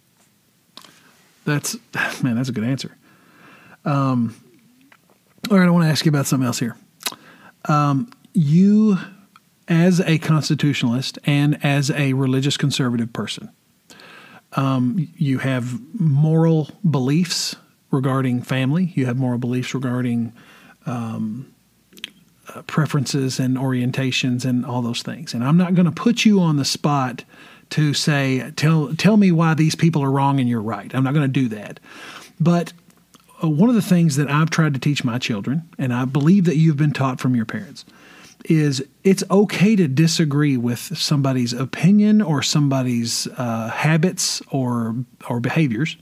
That's, man, that's a good answer. Um, all right, I want to ask you about something else here. Um, you, as a constitutionalist and as a religious conservative person, um, you have moral beliefs regarding family. You have moral beliefs regarding um, uh, preferences and orientations and all those things. And I'm not going to put you on the spot to say, tell tell me why these people are wrong and you're right. I'm not going to do that. But uh, one of the things that I've tried to teach my children, and I believe that you've been taught from your parents, is it's okay to disagree with somebody's opinion or somebody's uh, habits or or behaviors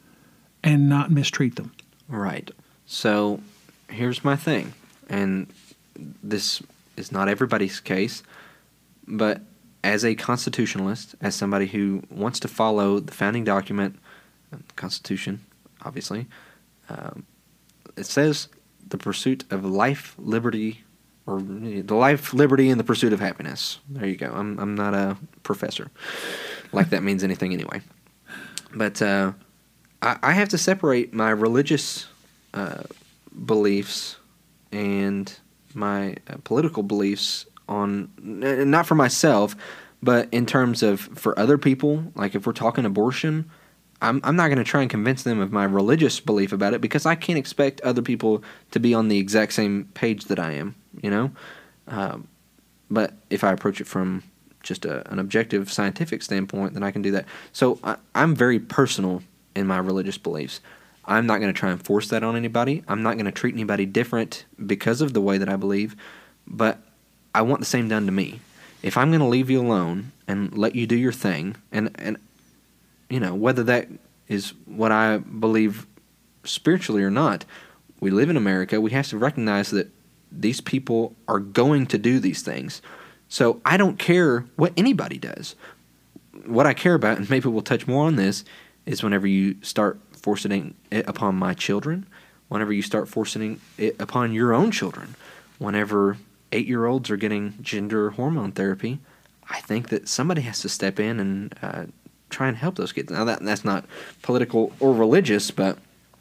and not mistreat them. Right. So here's my thing, and this is not everybody's case, but as a constitutionalist, as somebody who wants to follow the founding document, the Constitution, obviously, um, it says the pursuit of life, liberty, or the life, liberty, and the pursuit of happiness. There you go. I'm I'm not a professor, like that means anything anyway. But uh, I, I have to separate my religious uh, beliefs and my uh, political beliefs on, n- not for myself, but in terms of for other people. Like if we're talking abortion, I'm I'm not going to try and convince them of my religious belief about it because I can't expect other people to be on the exact same page that I am, you know? Um, but if I approach it from just a, an objective scientific standpoint, then I can do that. So I, I'm very personal in my religious beliefs. I'm not going to try and force that on anybody. I'm not going to treat anybody different because of the way that I believe, but I want the same done to me. If I'm going to leave you alone and let you do your thing, and, and you know, whether that is what I believe spiritually or not, we live in America. We have to recognize that these people are going to do these things. So I don't care what anybody does. What I care about, and maybe we'll touch more on this, is whenever you start forcing it upon my children, whenever you start forcing it upon your own children, whenever eight-year-olds are getting gender hormone therapy, I think that somebody has to step in and uh, try and help those kids. Now, that that's not political or religious, but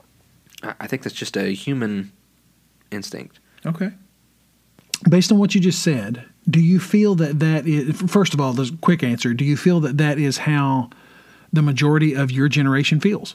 I, I think that's just a human instinct. Okay. Based on what you just said, do you feel that that is, first of all, the quick answer, do you feel that that is how the majority of your generation feels?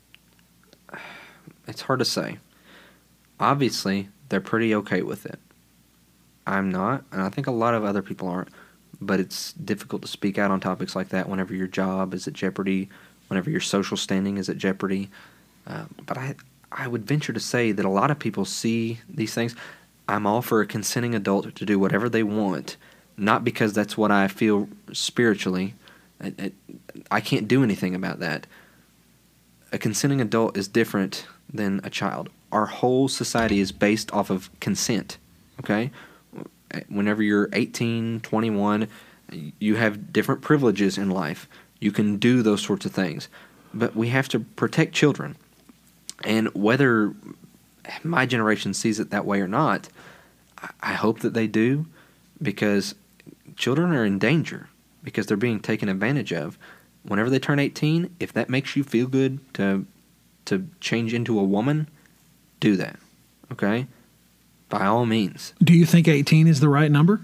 It's hard to say. Obviously, they're pretty okay with it. I'm not, and I think a lot of other people aren't, but it's difficult to speak out on topics like that whenever your job is at jeopardy, whenever your social standing is at jeopardy. Uh, but I, I would venture to say that a lot of people see these things. I'm all for a consenting adult to do whatever they want, not because that's what I feel spiritually. I, I, I can't do anything about that. A consenting adult is different than a child. Our whole society is based off of consent, okay? Whenever you're eighteen, twenty-one, you have different privileges in life. You can do those sorts of things. but we have to protect children. And whether my generation sees it that way or not, I hope that they do, because children are in danger because they're being taken advantage of. Whenever they turn eighteen, if that makes you feel good to to change into a woman, do that, okay? By all means. Do you think eighteen is the right number?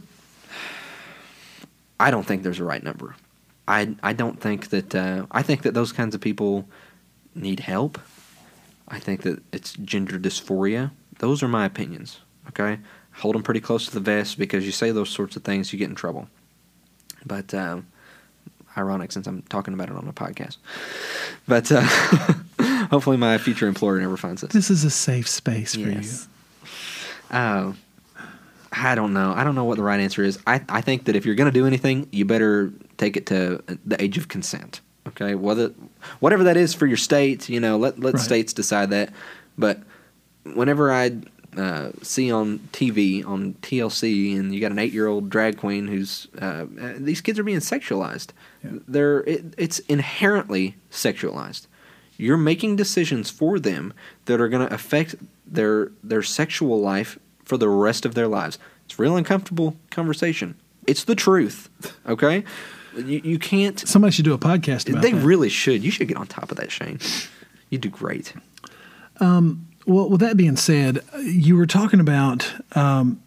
I don't think there's a right number. I, I don't think that uh, – I think that those kinds of people need help. I think that it's gender dysphoria. Those are my opinions, okay? Hold them pretty close to the vest, because you say those sorts of things, you get in trouble. But um, ironic, since I'm talking about it on a podcast. But uh, hopefully my future employer never finds this. This is a safe space for yes. you. Uh, I don't know. I don't know what the right answer is. I, I think that if you're going to do anything, you better take it to the age of consent. Okay, whether whatever that is for your state, you know, let let right. states decide that. But whenever I uh, see on T V, on T L C, and you got an eight-year-old drag queen who's uh, uh, these kids are being sexualized. Yeah. They're it, it's inherently sexualized. You're making decisions for them that are going to affect their their sexual life for the rest of their lives. It's a real uncomfortable conversation. It's the truth. Okay. You, you can't. Somebody should do a podcast about they that. They really should. You should get on top of that, Shane. You do great. Um, well, with that being said, you were talking about um,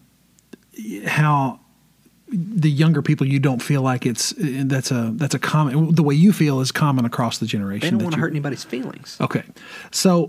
how the younger people, you don't feel like it's that's a that's a common. The way you feel is common across the generation. They don't want to hurt anybody's feelings. Okay, so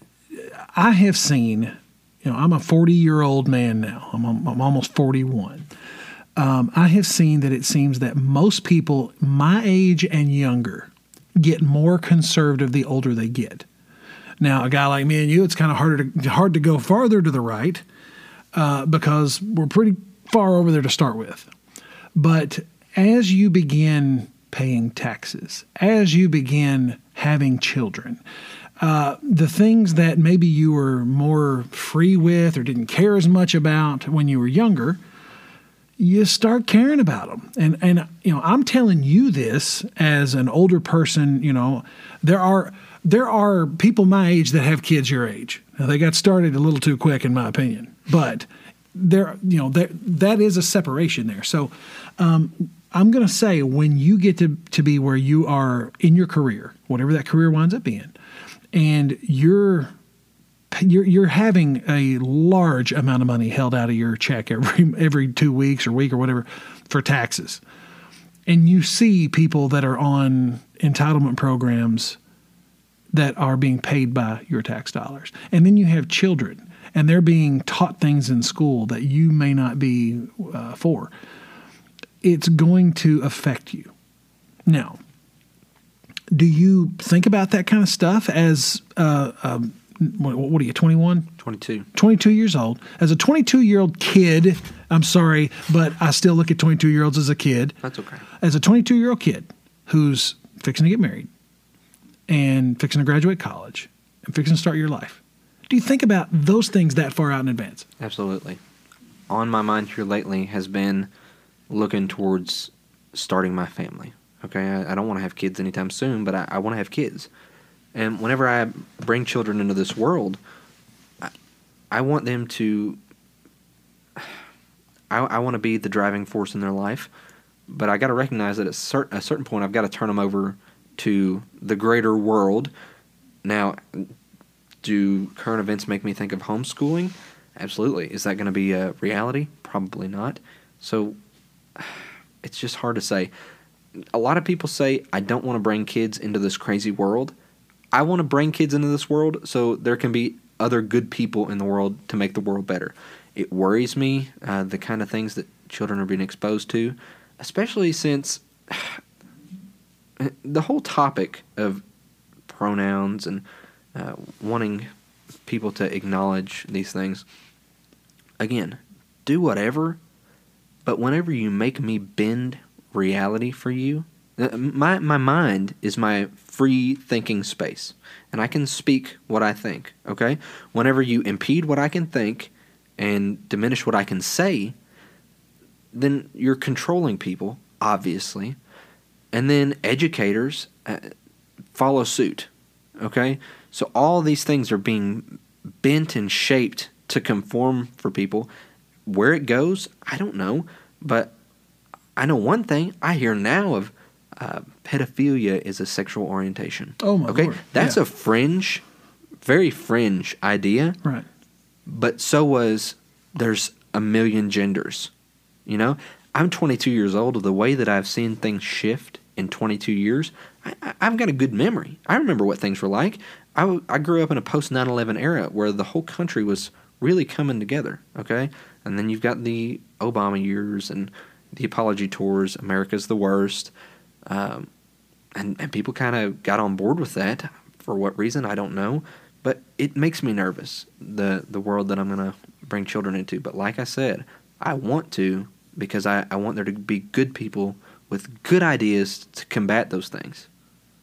I have seen. You know, I'm a forty-year-old man now. I'm, I'm almost forty-one. Um, I have seen that it seems that most people my age and younger get more conservative the older they get. Now, a guy like me and you, it's kind of harder to, hard to go farther to the right uh, because we're pretty far over there to start with. But as you begin paying taxes, as you begin having children, uh, the things that maybe you were more free with or didn't care as much about when you were younger, you start caring about them. And, and you know, I'm telling you this as an older person. You know, there are there are people my age that have kids your age. Now, they got started a little too quick, in my opinion. But there, you know, there, that is a separation there. So um, I'm going to say, when you get to, to be where you are in your career, whatever that career winds up being, and you're You're you're having a large amount of money held out of your check every every two weeks or week or whatever for taxes, and you see people that are on entitlement programs that are being paid by your tax dollars, and then you have children and they're being taught things in school that you may not be uh, for. It's going to affect you. Now, do you think about that kind of stuff as uh, um, What, what are you, twenty-one? twenty-two. twenty-two years old. As a twenty-two-year-old kid, I'm sorry, but I still look at twenty-two-year-olds as a kid. That's okay. As a twenty-two-year-old kid who's fixing to get married and fixing to graduate college and fixing to start your life, do you think about those things that far out in advance? Absolutely. On my mind here lately has been looking towards starting my family. Okay, I, I don't want to have kids anytime soon, but I, I want to have kids. And whenever I bring children into this world, I, I want them to, I, I want to be the driving force in their life, but I got to recognize that at cert, a certain point I've got to turn them over to the greater world. Now, do current events make me think of homeschooling? Absolutely. Is that going to be a reality? Probably not. So it's just hard to say. A lot of people say, I don't want to bring kids into this crazy world. I want to bring kids into this world so there can be other good people in the world to make the world better. It worries me, uh, the kind of things that children are being exposed to, especially since the whole topic of pronouns and uh, wanting people to acknowledge these things. Again, do whatever, but whenever you make me bend reality for you, My my mind is my free thinking space, and I can speak what I think, okay? Whenever you impede what I can think and diminish what I can say, then you're controlling people, obviously. And then educators, uh, follow suit. Okay? So all these things are being bent and shaped to conform for people. Where it goes, I don't know. But I know one thing. I hear now of uh, pedophilia is a sexual orientation. Oh, my okay? Lord. That's Yeah. a fringe, very fringe idea. Right. But so was there's a million genders. You know? I'm twenty-two years old. The way that I've seen things shift in twenty-two years, I, I, I've got a good memory. I remember what things were like. I, w- I grew up in a post nine eleven era where the whole country was really coming together, okay? And then you've got the Obama years and the apology tours, America's the worst. Um, and, and people kind of got on board with that. For what reason, I don't know. But it makes me nervous, the, the world that I'm going to bring children into. But like I said, I want to because I, I want there to be good people with good ideas to combat those things.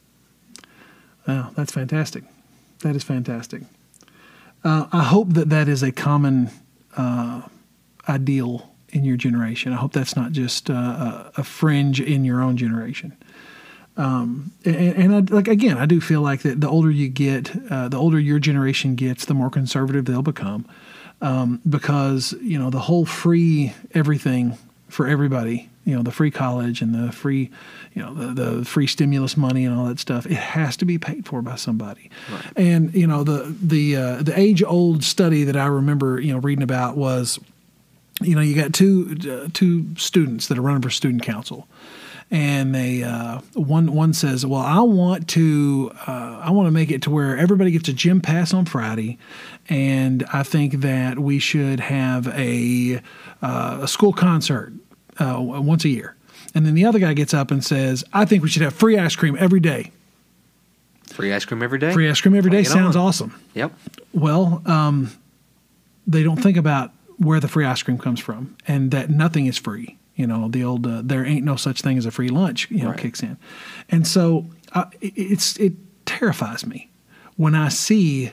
Oh, that's fantastic. That is fantastic. Uh, I hope that that is a common uh, ideal in your generation. I hope that's not just uh, a, a fringe in your own generation. Um, and and I, like again, I do feel like that the older you get, uh, the older your generation gets, the more conservative they'll become, um, because you know the whole free everything for everybody, you know, the free college and the free, you know, the, the free stimulus money and all that stuff. It has to be paid for by somebody. Right. And you know the the uh, the age old study that I remember you know reading about was, you know, you got two uh, two students that are running for student council. And they uh, one one says, "Well, I want to uh, I want to make it to where everybody gets a gym pass on Friday, and I think that we should have a uh, a school concert uh, once a year." And then the other guy gets up and says, "I think we should have free ice cream every day." Free ice cream every day? Free ice cream every day Bring it sounds on. awesome. Yep. Well, um, they don't think about where the free ice cream comes from, and that nothing is free. You know, the old uh, "there ain't no such thing as a free lunch," you know, Right. kicks in. And so uh, it, it's it terrifies me when I see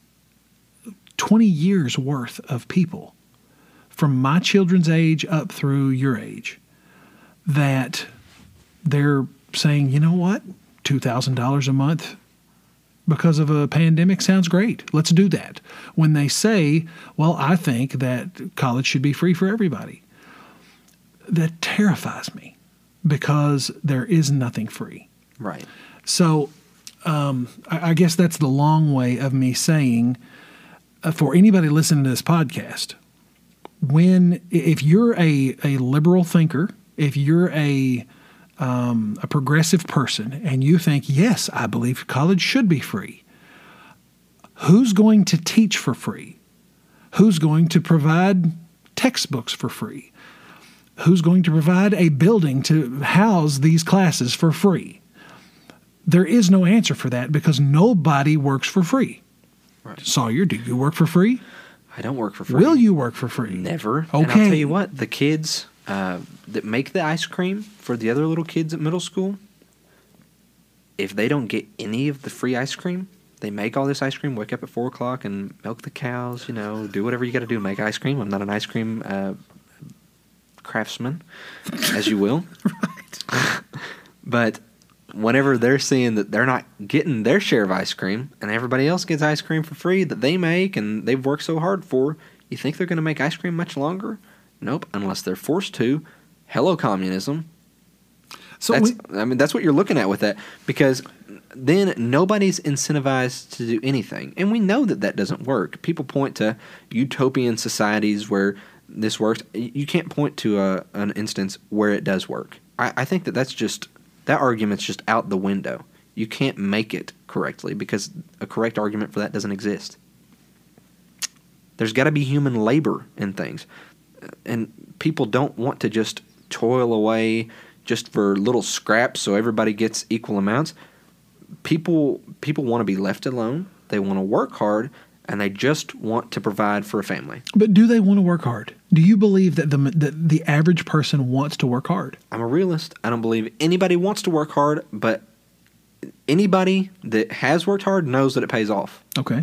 twenty years worth of people from my children's age up through your age that they're saying, you know what, two thousand dollars a month because of a pandemic sounds great. Let's do that. When they say, well, I think that college should be free for everybody. That terrifies me because there is nothing free. Right. So um, I, I guess that's the long way of me saying uh, for anybody listening to this podcast, when if you're a, a liberal thinker, if you're a um, a progressive person and you think, yes, I believe college should be free, who's going to teach for free? Who's going to provide textbooks for free? Who's going to provide a building to house these classes for free? There is no answer for that because nobody works for free. Right. Sawyer, do you work for free? I don't work for free. Will you work for free? Never. Okay. And I'll tell you what, the kids uh, that make the ice cream for the other little kids at middle school, if they don't get any of the free ice cream, they make all this ice cream, wake up at four o'clock and milk the cows, you know, do whatever you got to do to make ice cream. I'm not an ice cream uh, craftsman, as you will. Right. But whenever they're seeing that they're not getting their share of ice cream and everybody else gets ice cream for free that they make and they've worked so hard for, you think they're going to make ice cream much longer? Nope, unless they're forced to. Hello, communism. So That's, we, I mean, that's what you're looking at with that, because then nobody's incentivized to do anything. And we know that that doesn't work. People point to utopian societies where this works. You can't point to a, an instance where it does work. I, I think that that's just, that argument's just out the window. You can't make it correctly because a correct argument for that doesn't exist. There's got to be human labor in things. And people don't want to just toil away just for little scraps so everybody gets equal amounts. People people want to be left alone. They want to work hard, and they just want to provide for a family. but do they want to work hard? Do you believe that the that the average person wants to work hard? I'm a realist. I don't believe anybody wants to work hard, but anybody that has worked hard knows that it pays off. Okay.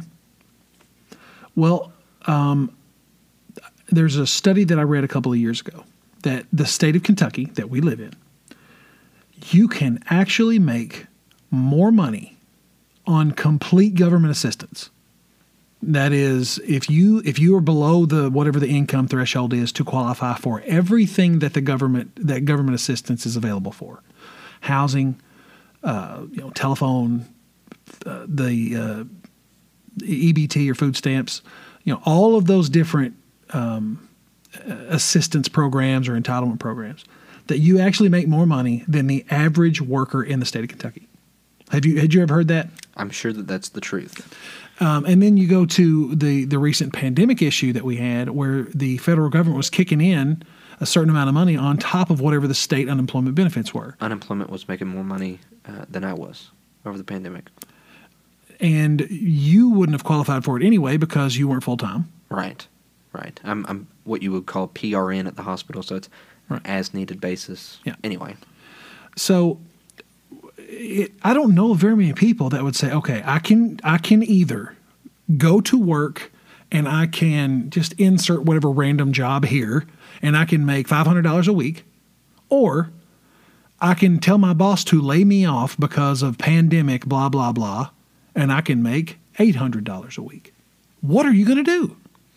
Well, um, there's a study that I read a couple of years ago that the state of Kentucky that we live in, you can actually make more money on complete government assistance. That is, if you if you are below the whatever the income threshold is to qualify for everything that the government that government assistance is available for, housing, uh, you know, telephone, uh, the uh, E B T or food stamps, you know, all of those different um, assistance programs or entitlement programs, that you actually make more money than the average worker in the state of Kentucky. Have you had you ever heard that? I'm sure that that's the truth. Um, and then you go to the, the recent pandemic issue that we had where the federal government was kicking in a certain amount of money on top of whatever the state unemployment benefits were. Unemployment was making more money uh, than I was over the pandemic. And you wouldn't have qualified for it anyway because you weren't full-time. Right, right. I'm, I'm what you would call P R N at the hospital, so it's right. as-needed basis. Yeah. Anyway. So it, I don't know very many people that would say, okay, I can I can either go to work and I can just insert whatever random job here and I can make five hundred dollars a week, or I can tell my boss to lay me off because of pandemic, blah, blah, blah, and I can make eight hundred dollars a week. What are you going to do?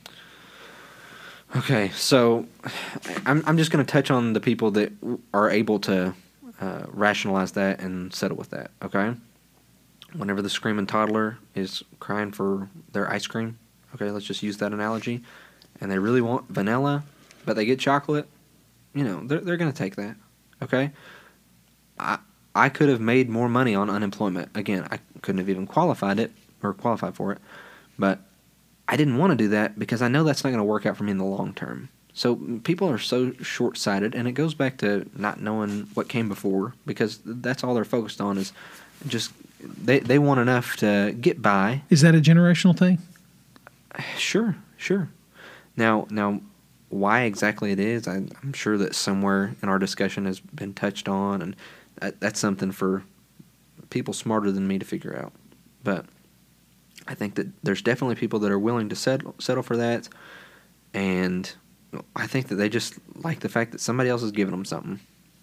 Okay, so I'm I'm just going to touch on the people that are able to uh, rationalize that and settle with that, okay? Whenever the screaming toddler is crying for their ice cream, okay, let's just use that analogy, and they really want vanilla, but they get chocolate, you know, they're, they're going to take that, okay? I I could have made more money on unemployment. Again, I couldn't have even qualified it or qualified for it, but I didn't want to do that because I know that's not going to work out for me in the long term. So people are so short-sighted, and it goes back to not knowing what came before, because that's all they're focused on is just they they want enough to get by. Is that a generational thing? Sure, sure. Now, now, why exactly it is, I, I'm sure that somewhere in our discussion has been touched on, and that, that's something for people smarter than me to figure out. But I think that there's definitely people that are willing to settle settle for that, and I think that they just like the fact that somebody else is giving them something,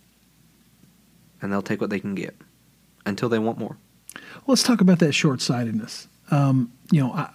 and they'll take what they can get until they want more. Well, let's talk about that short-sightedness. Um, you know, I,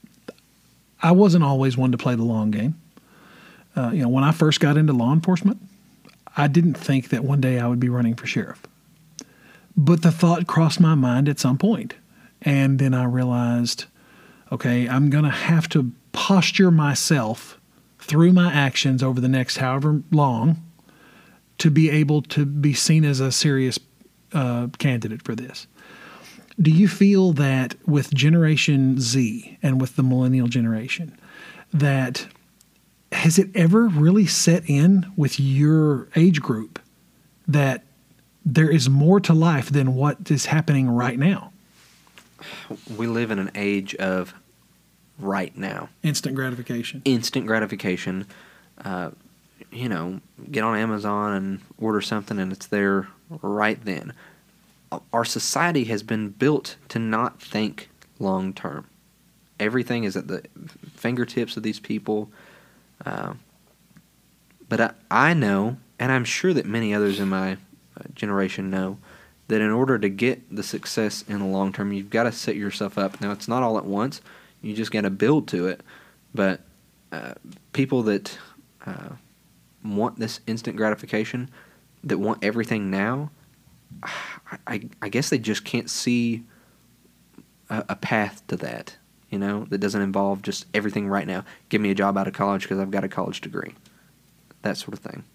I wasn't always one to play the long game. Uh, you know, when I first got into law enforcement, I didn't think that one day I would be running for sheriff. But the thought crossed my mind at some point. And then I realized, okay, I'm going to have to posture myself through my actions over the next however long to be able to be seen as a serious uh, candidate for this. Do you feel that with Generation Z and with the millennial generation, that has it ever really set in with your age group that there is more to life than what is happening right now? We live in an age of right now. Instant gratification. Instant gratification. Uh, you know, get on Amazon and order something and it's there right then. Our society has been built to not think long term. Everything is at the fingertips of these people. Uh, but I, I know, and I'm sure that many others in my generation know, that in order to get the success in the long term, you've got to set yourself up. Now, it's not all at once. You just got to build to it. But uh, people that uh, want this instant gratification, that want everything now, I, I, I guess they just can't see a, a path to that, you know, that doesn't involve just everything right now. Give me a job out of college because I've got a college degree. That sort of thing.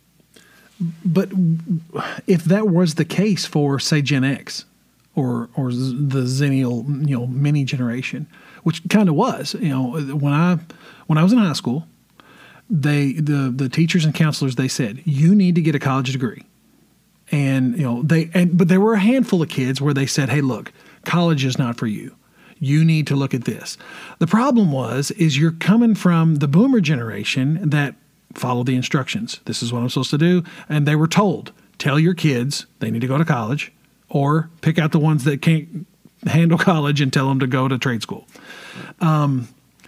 But if that was the case for, say, Gen X or or the Zennial, you know, mini generation, which kind of was, you know, when I when I was in high school, they the the teachers and counselors, they said you need to get a college degree, and you know they and but there were a handful of kids where they said, hey, look, college is not for you. You need to look at this. The problem was is you're coming from the boomer generation that follow the instructions. This is what I'm supposed to do. And they were told, tell your kids they need to go to college, or pick out the ones that can't handle college and tell them to go to trade school. Um,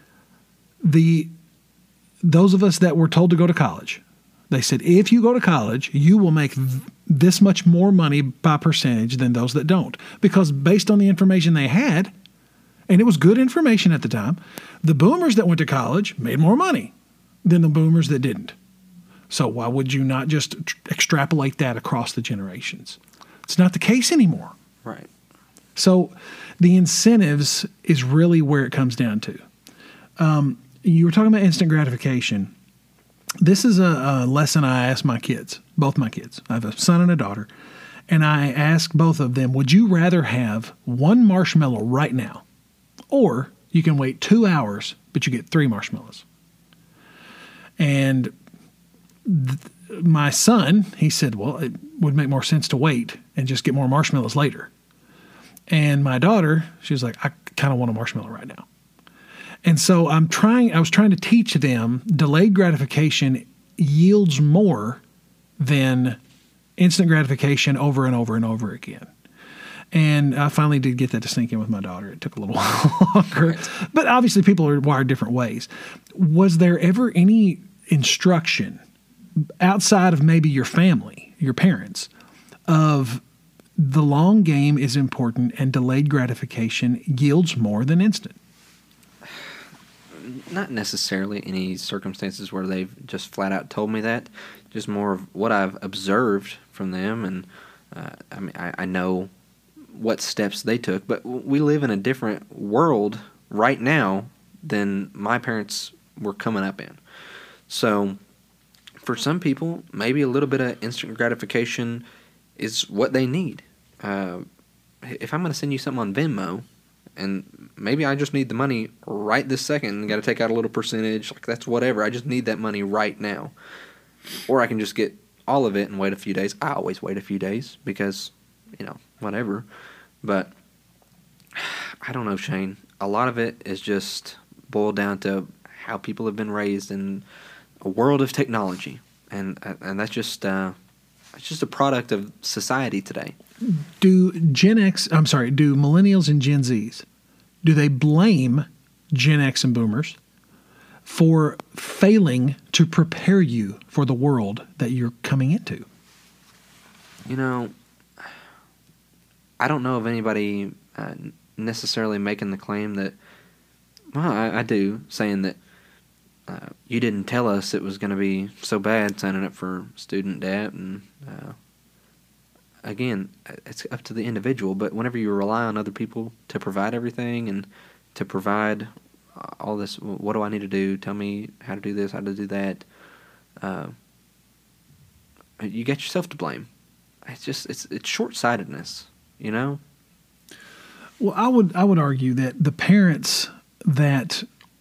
the those of us that were told to go to college, they said, if you go to college, you will make this much more money by percentage than those that don't. Because based on the information they had, and it was good information at the time, the boomers that went to college made more money than the boomers that didn't. So why would you not just tr- extrapolate that across the generations? It's not the case anymore. Right. So the incentives is really where it comes down to. Um, you were talking about instant gratification. This is a, a lesson I ask my kids, both my kids. I have a son and a daughter. And I ask both of them, would you rather have one marshmallow right now? Or you can wait two hours, but you get three marshmallows. And th- my son, he said, well, it would make more sense to wait and just get more marshmallows later. And my daughter, she was like, I kind of want a marshmallow right now. And so I'm trying, I was trying to teach them delayed gratification yields more than instant gratification over and over and over again. And I finally did get that to sink in with my daughter. It took a little while longer. Right. But obviously people are wired different ways. Was there ever any instruction outside of maybe your family, your parents, of the long game is important and delayed gratification yields more than instant? Not necessarily any circumstances where they've just flat out told me that. Just more of what I've observed from them, and uh, I mean, I, I know what steps they took. But we live in a different world right now than my parents were coming up in. So, for some people, maybe a little bit of instant gratification is what they need. Uh, if I'm going to send you something on Venmo, and maybe I just need the money right this second and got to take out a little percentage, like that's whatever. I just need that money right now. Or I can just get all of it and wait a few days. I always wait a few days because, you know, whatever. But I don't know, Shane. A lot of it is just boiled down to how people have been raised in a world of technology. And and that's just uh, it's just a product of society today. Do Gen X, I'm sorry, do millennials and Gen Zs, do they blame Gen X and boomers for failing to prepare you for the world that you're coming into? You know, I don't know of anybody uh, necessarily making the claim that, well, I, I do, saying that uh, you didn't tell us it was going to be so bad signing up for student debt. And uh, again, it's up to the individual, but whenever you rely on other people to provide everything and to provide all this, what do I need to do? Tell me how to do this, how to do that. Uh, you get yourself to blame. It's just, it's it's short-sightedness, you know? Well, I would I would argue that the parents that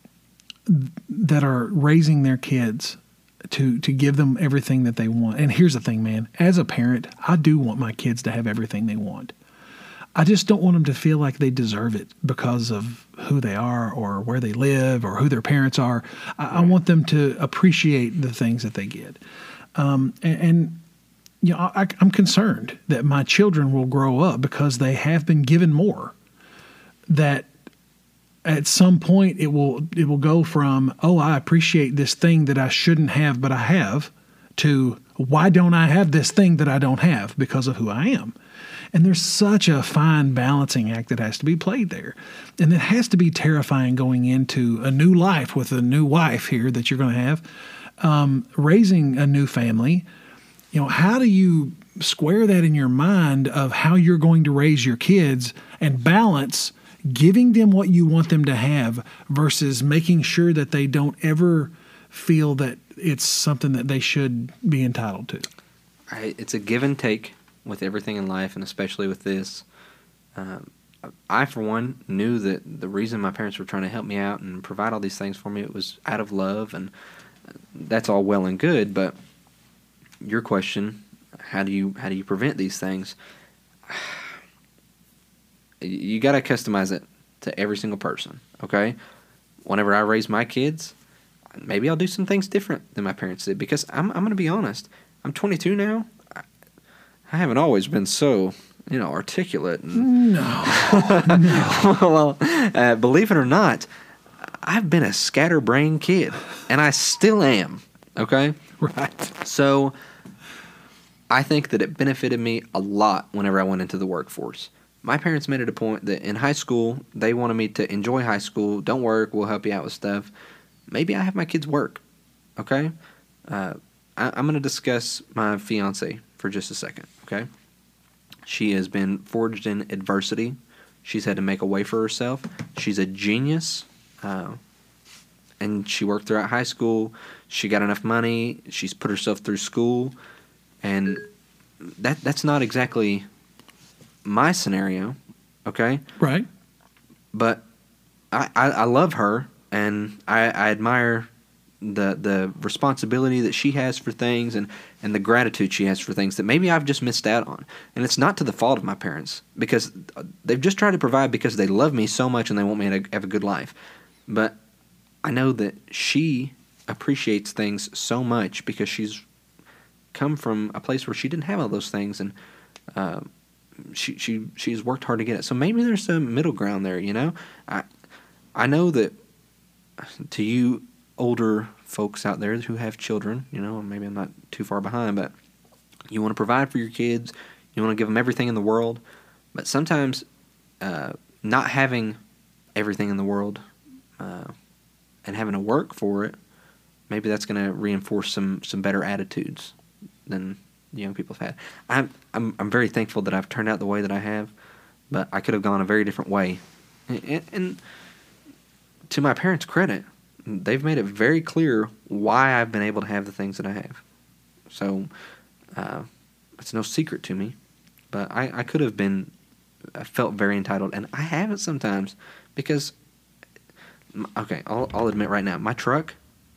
that are raising their kids to to give them everything that they want. And here's the thing, man. As a parent, I do want my kids to have everything they want. I just don't want them to feel like they deserve it because of who they are or where they live or who their parents are. I, right. I want them to appreciate the things that they get. Um, and, and, you know, I, I'm concerned that my children will grow up because they have been given more, that at some point it will it will go from, oh, I appreciate this thing that I shouldn't have but I have, to why don't I have this thing that I don't have because of who I am? And there's such a fine balancing act that has to be played there. And it has to be terrifying going into a new life with a new wife here that you're going to have, um, raising a new family. You know, how do you square that in your mind of how you're going to raise your kids and balance giving them what you want them to have versus making sure that they don't ever feel that it's something that they should be entitled to? I, it's a give and take with everything in life, and especially with this. Um, I, for one, knew that the reason my parents were trying to help me out and provide all these things for me, it was out of love, and that's all well and good. But your question, how do you how do you prevent these things? You got to customize it to every single person, okay? Whenever I raise my kids, maybe I'll do some things different than my parents did, because I'm I'm going to be honest. I'm twenty-two now. I haven't always been so, you know, articulate. And no. no. Well, uh, believe it or not, I've been a scatterbrained kid, and I still am, okay? Right. So I think that it benefited me a lot whenever I went into the workforce. My parents made it a point that in high school, they wanted me to enjoy high school. Don't work. We'll help you out with stuff. Maybe I have my kids work, okay? Uh, I, I'm going to discuss my fiance for just a second, okay? She has been forged in adversity. She's had to make a way for herself. She's a genius, uh, and she worked throughout high school. She got enough money. She's put herself through school, and that that's not exactly my scenario, okay? Right. But I, I, I love her, and I, I admire the the responsibility that she has for things and, and the gratitude she has for things that maybe I've just missed out on. And it's not to the fault of my parents, because they've just tried to provide because they love me so much and they want me to have a good life. But I know that she appreciates things so much because she's come from a place where she didn't have all those things, and uh, she she she's worked hard to get it. So maybe there's some middle ground there, you know? I I know that to you older folks out there who have children, you know, maybe I'm not too far behind, but you want to provide for your kids, you want to give them everything in the world, but sometimes uh, not having everything in the world uh, and having to work for it, maybe that's going to reinforce some, some better attitudes than young people have had. I'm, I'm I'm very thankful that I've turned out the way that I have, but I could have gone a very different way. And, and to my parents' credit, they've made it very clear why I've been able to have the things that I have. So uh, it's no secret to me, but I, I could have been, I felt very entitled, and I have it sometimes because, okay, I'll, I'll admit right now, my truck,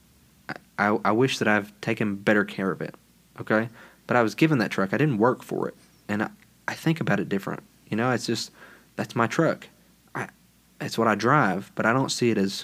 I, I wish that I've taken better care of it, okay? But I was given that truck. I didn't work for it, and I, I think about it different. You know, it's just, that's my truck. I, it's what I drive, but I don't see it as,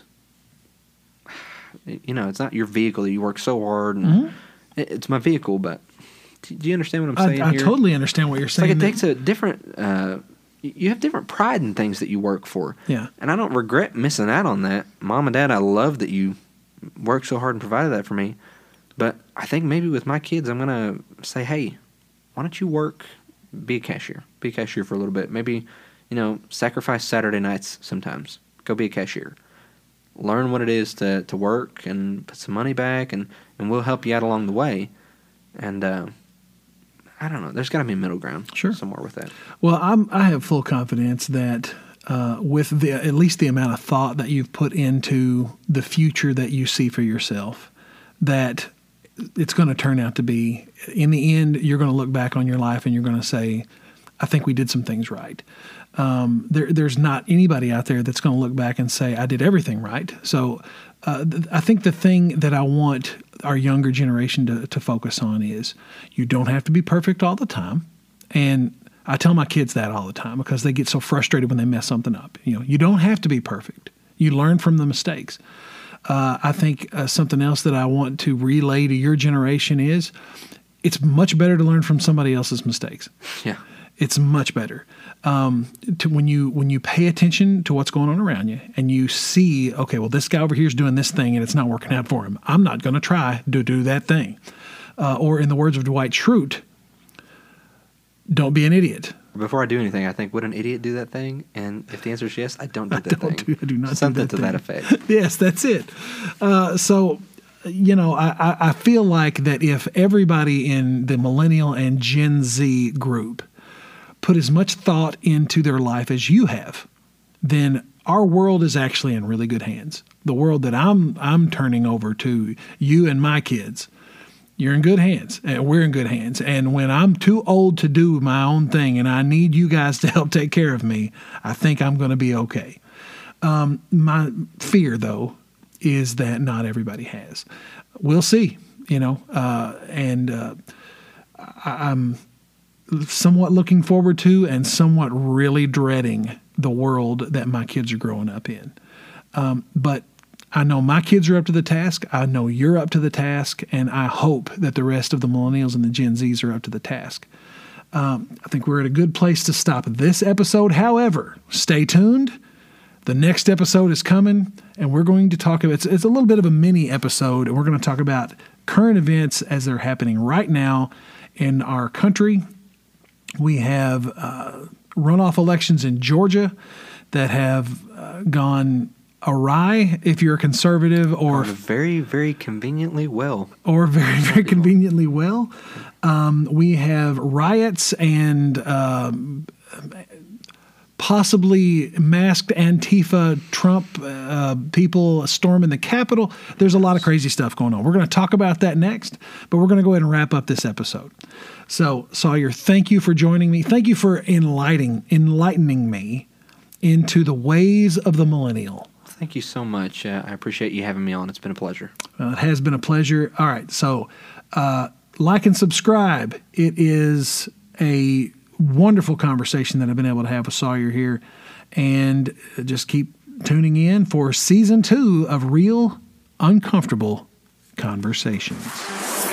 you know, it's not your vehicle that you work so hard, and mm-hmm. it, it's my vehicle, but do you understand what I'm saying I, I here? I totally understand what you're it's saying. Like it takes a different, uh, you have different pride in things that you work for. Yeah. And I don't regret missing out on that. Mom and Dad, I love that you worked so hard and provided that for me. But I think maybe with my kids, I'm going to say, hey, why don't you work, be a cashier, be a cashier for a little bit. Maybe, you know, sacrifice Saturday nights sometimes. Go be a cashier. Learn what it is to, to work and put some money back, and, and we'll help you out along the way. And uh, I don't know. There's got to be a middle ground sure. somewhere with that. Well, I'm, I have full confidence that uh, with the at least the amount of thought that you've put into the future that you see for yourself, that it's going to turn out to be, in the end, you're going to look back on your life and you're going to say, I think we did some things right. Um, there, there's not anybody out there that's going to look back and say, I did everything right. So uh, th- I think the thing that I want our younger generation to, to focus on is you don't have to be perfect all the time. And I tell my kids that all the time because they get so frustrated when they mess something up. You know, you don't have to be perfect. You learn from the mistakes. Uh, I think uh, something else that I want to relay to your generation is it's much better to learn from somebody else's mistakes. Yeah. It's much better. Um, to when you when you pay attention to what's going on around you and you see, okay, well, this guy over here is doing this thing and it's not working out for him. I'm not going to try to do that thing. Uh, or in the words of Dwight Schrute, don't be an idiot. Before I do anything, I think, would an idiot do that thing? And if the answer is yes, I don't do that I don't thing. Do, I do not Something do to that that thing. effect. Yes, that's it. Uh, so, you know, I, I feel like that if everybody in the millennial and Gen Z group put as much thought into their life as you have, then our world is actually in really good hands. The world that I'm I'm turning over to you and my kids, you're in good hands, and we're in good hands. And when I'm too old to do my own thing and I need you guys to help take care of me, I think I'm going to be okay. Um, my fear, though, is that not everybody has. We'll see, you know, uh, and uh, I, I'm somewhat looking forward to and somewhat really dreading the world that my kids are growing up in. Um, but I know my kids are up to the task. I know you're up to the task, and I hope that the rest of the millennials and the Gen Zs are up to the task. Um, I think we're at a good place to stop this episode. However, stay tuned. The next episode is coming, and we're going to talk about, it's, it's a little bit of a mini episode, and we're going to talk about current events as they're happening right now in our country. We have uh, runoff elections in Georgia that have uh, gone awry if you're a conservative, or Gone very, very conveniently well. Or very, very conveniently well. Um, we have riots and um, possibly masked Antifa Trump uh, people storming the Capitol. There's a lot of crazy stuff going on. We're going to talk about that next, but we're going to go ahead and wrap up this episode. So, Sawyer, thank you for joining me. Thank you for enlightening, enlightening me into the ways of the millennial. Thank you so much. Uh, I appreciate you having me on. It's been a pleasure. Uh, it has been a pleasure. All right. So uh, like and subscribe. It is a wonderful conversation that I've been able to have with Sawyer here. And just keep tuning in for season two of Real Uncomfortable Conversations.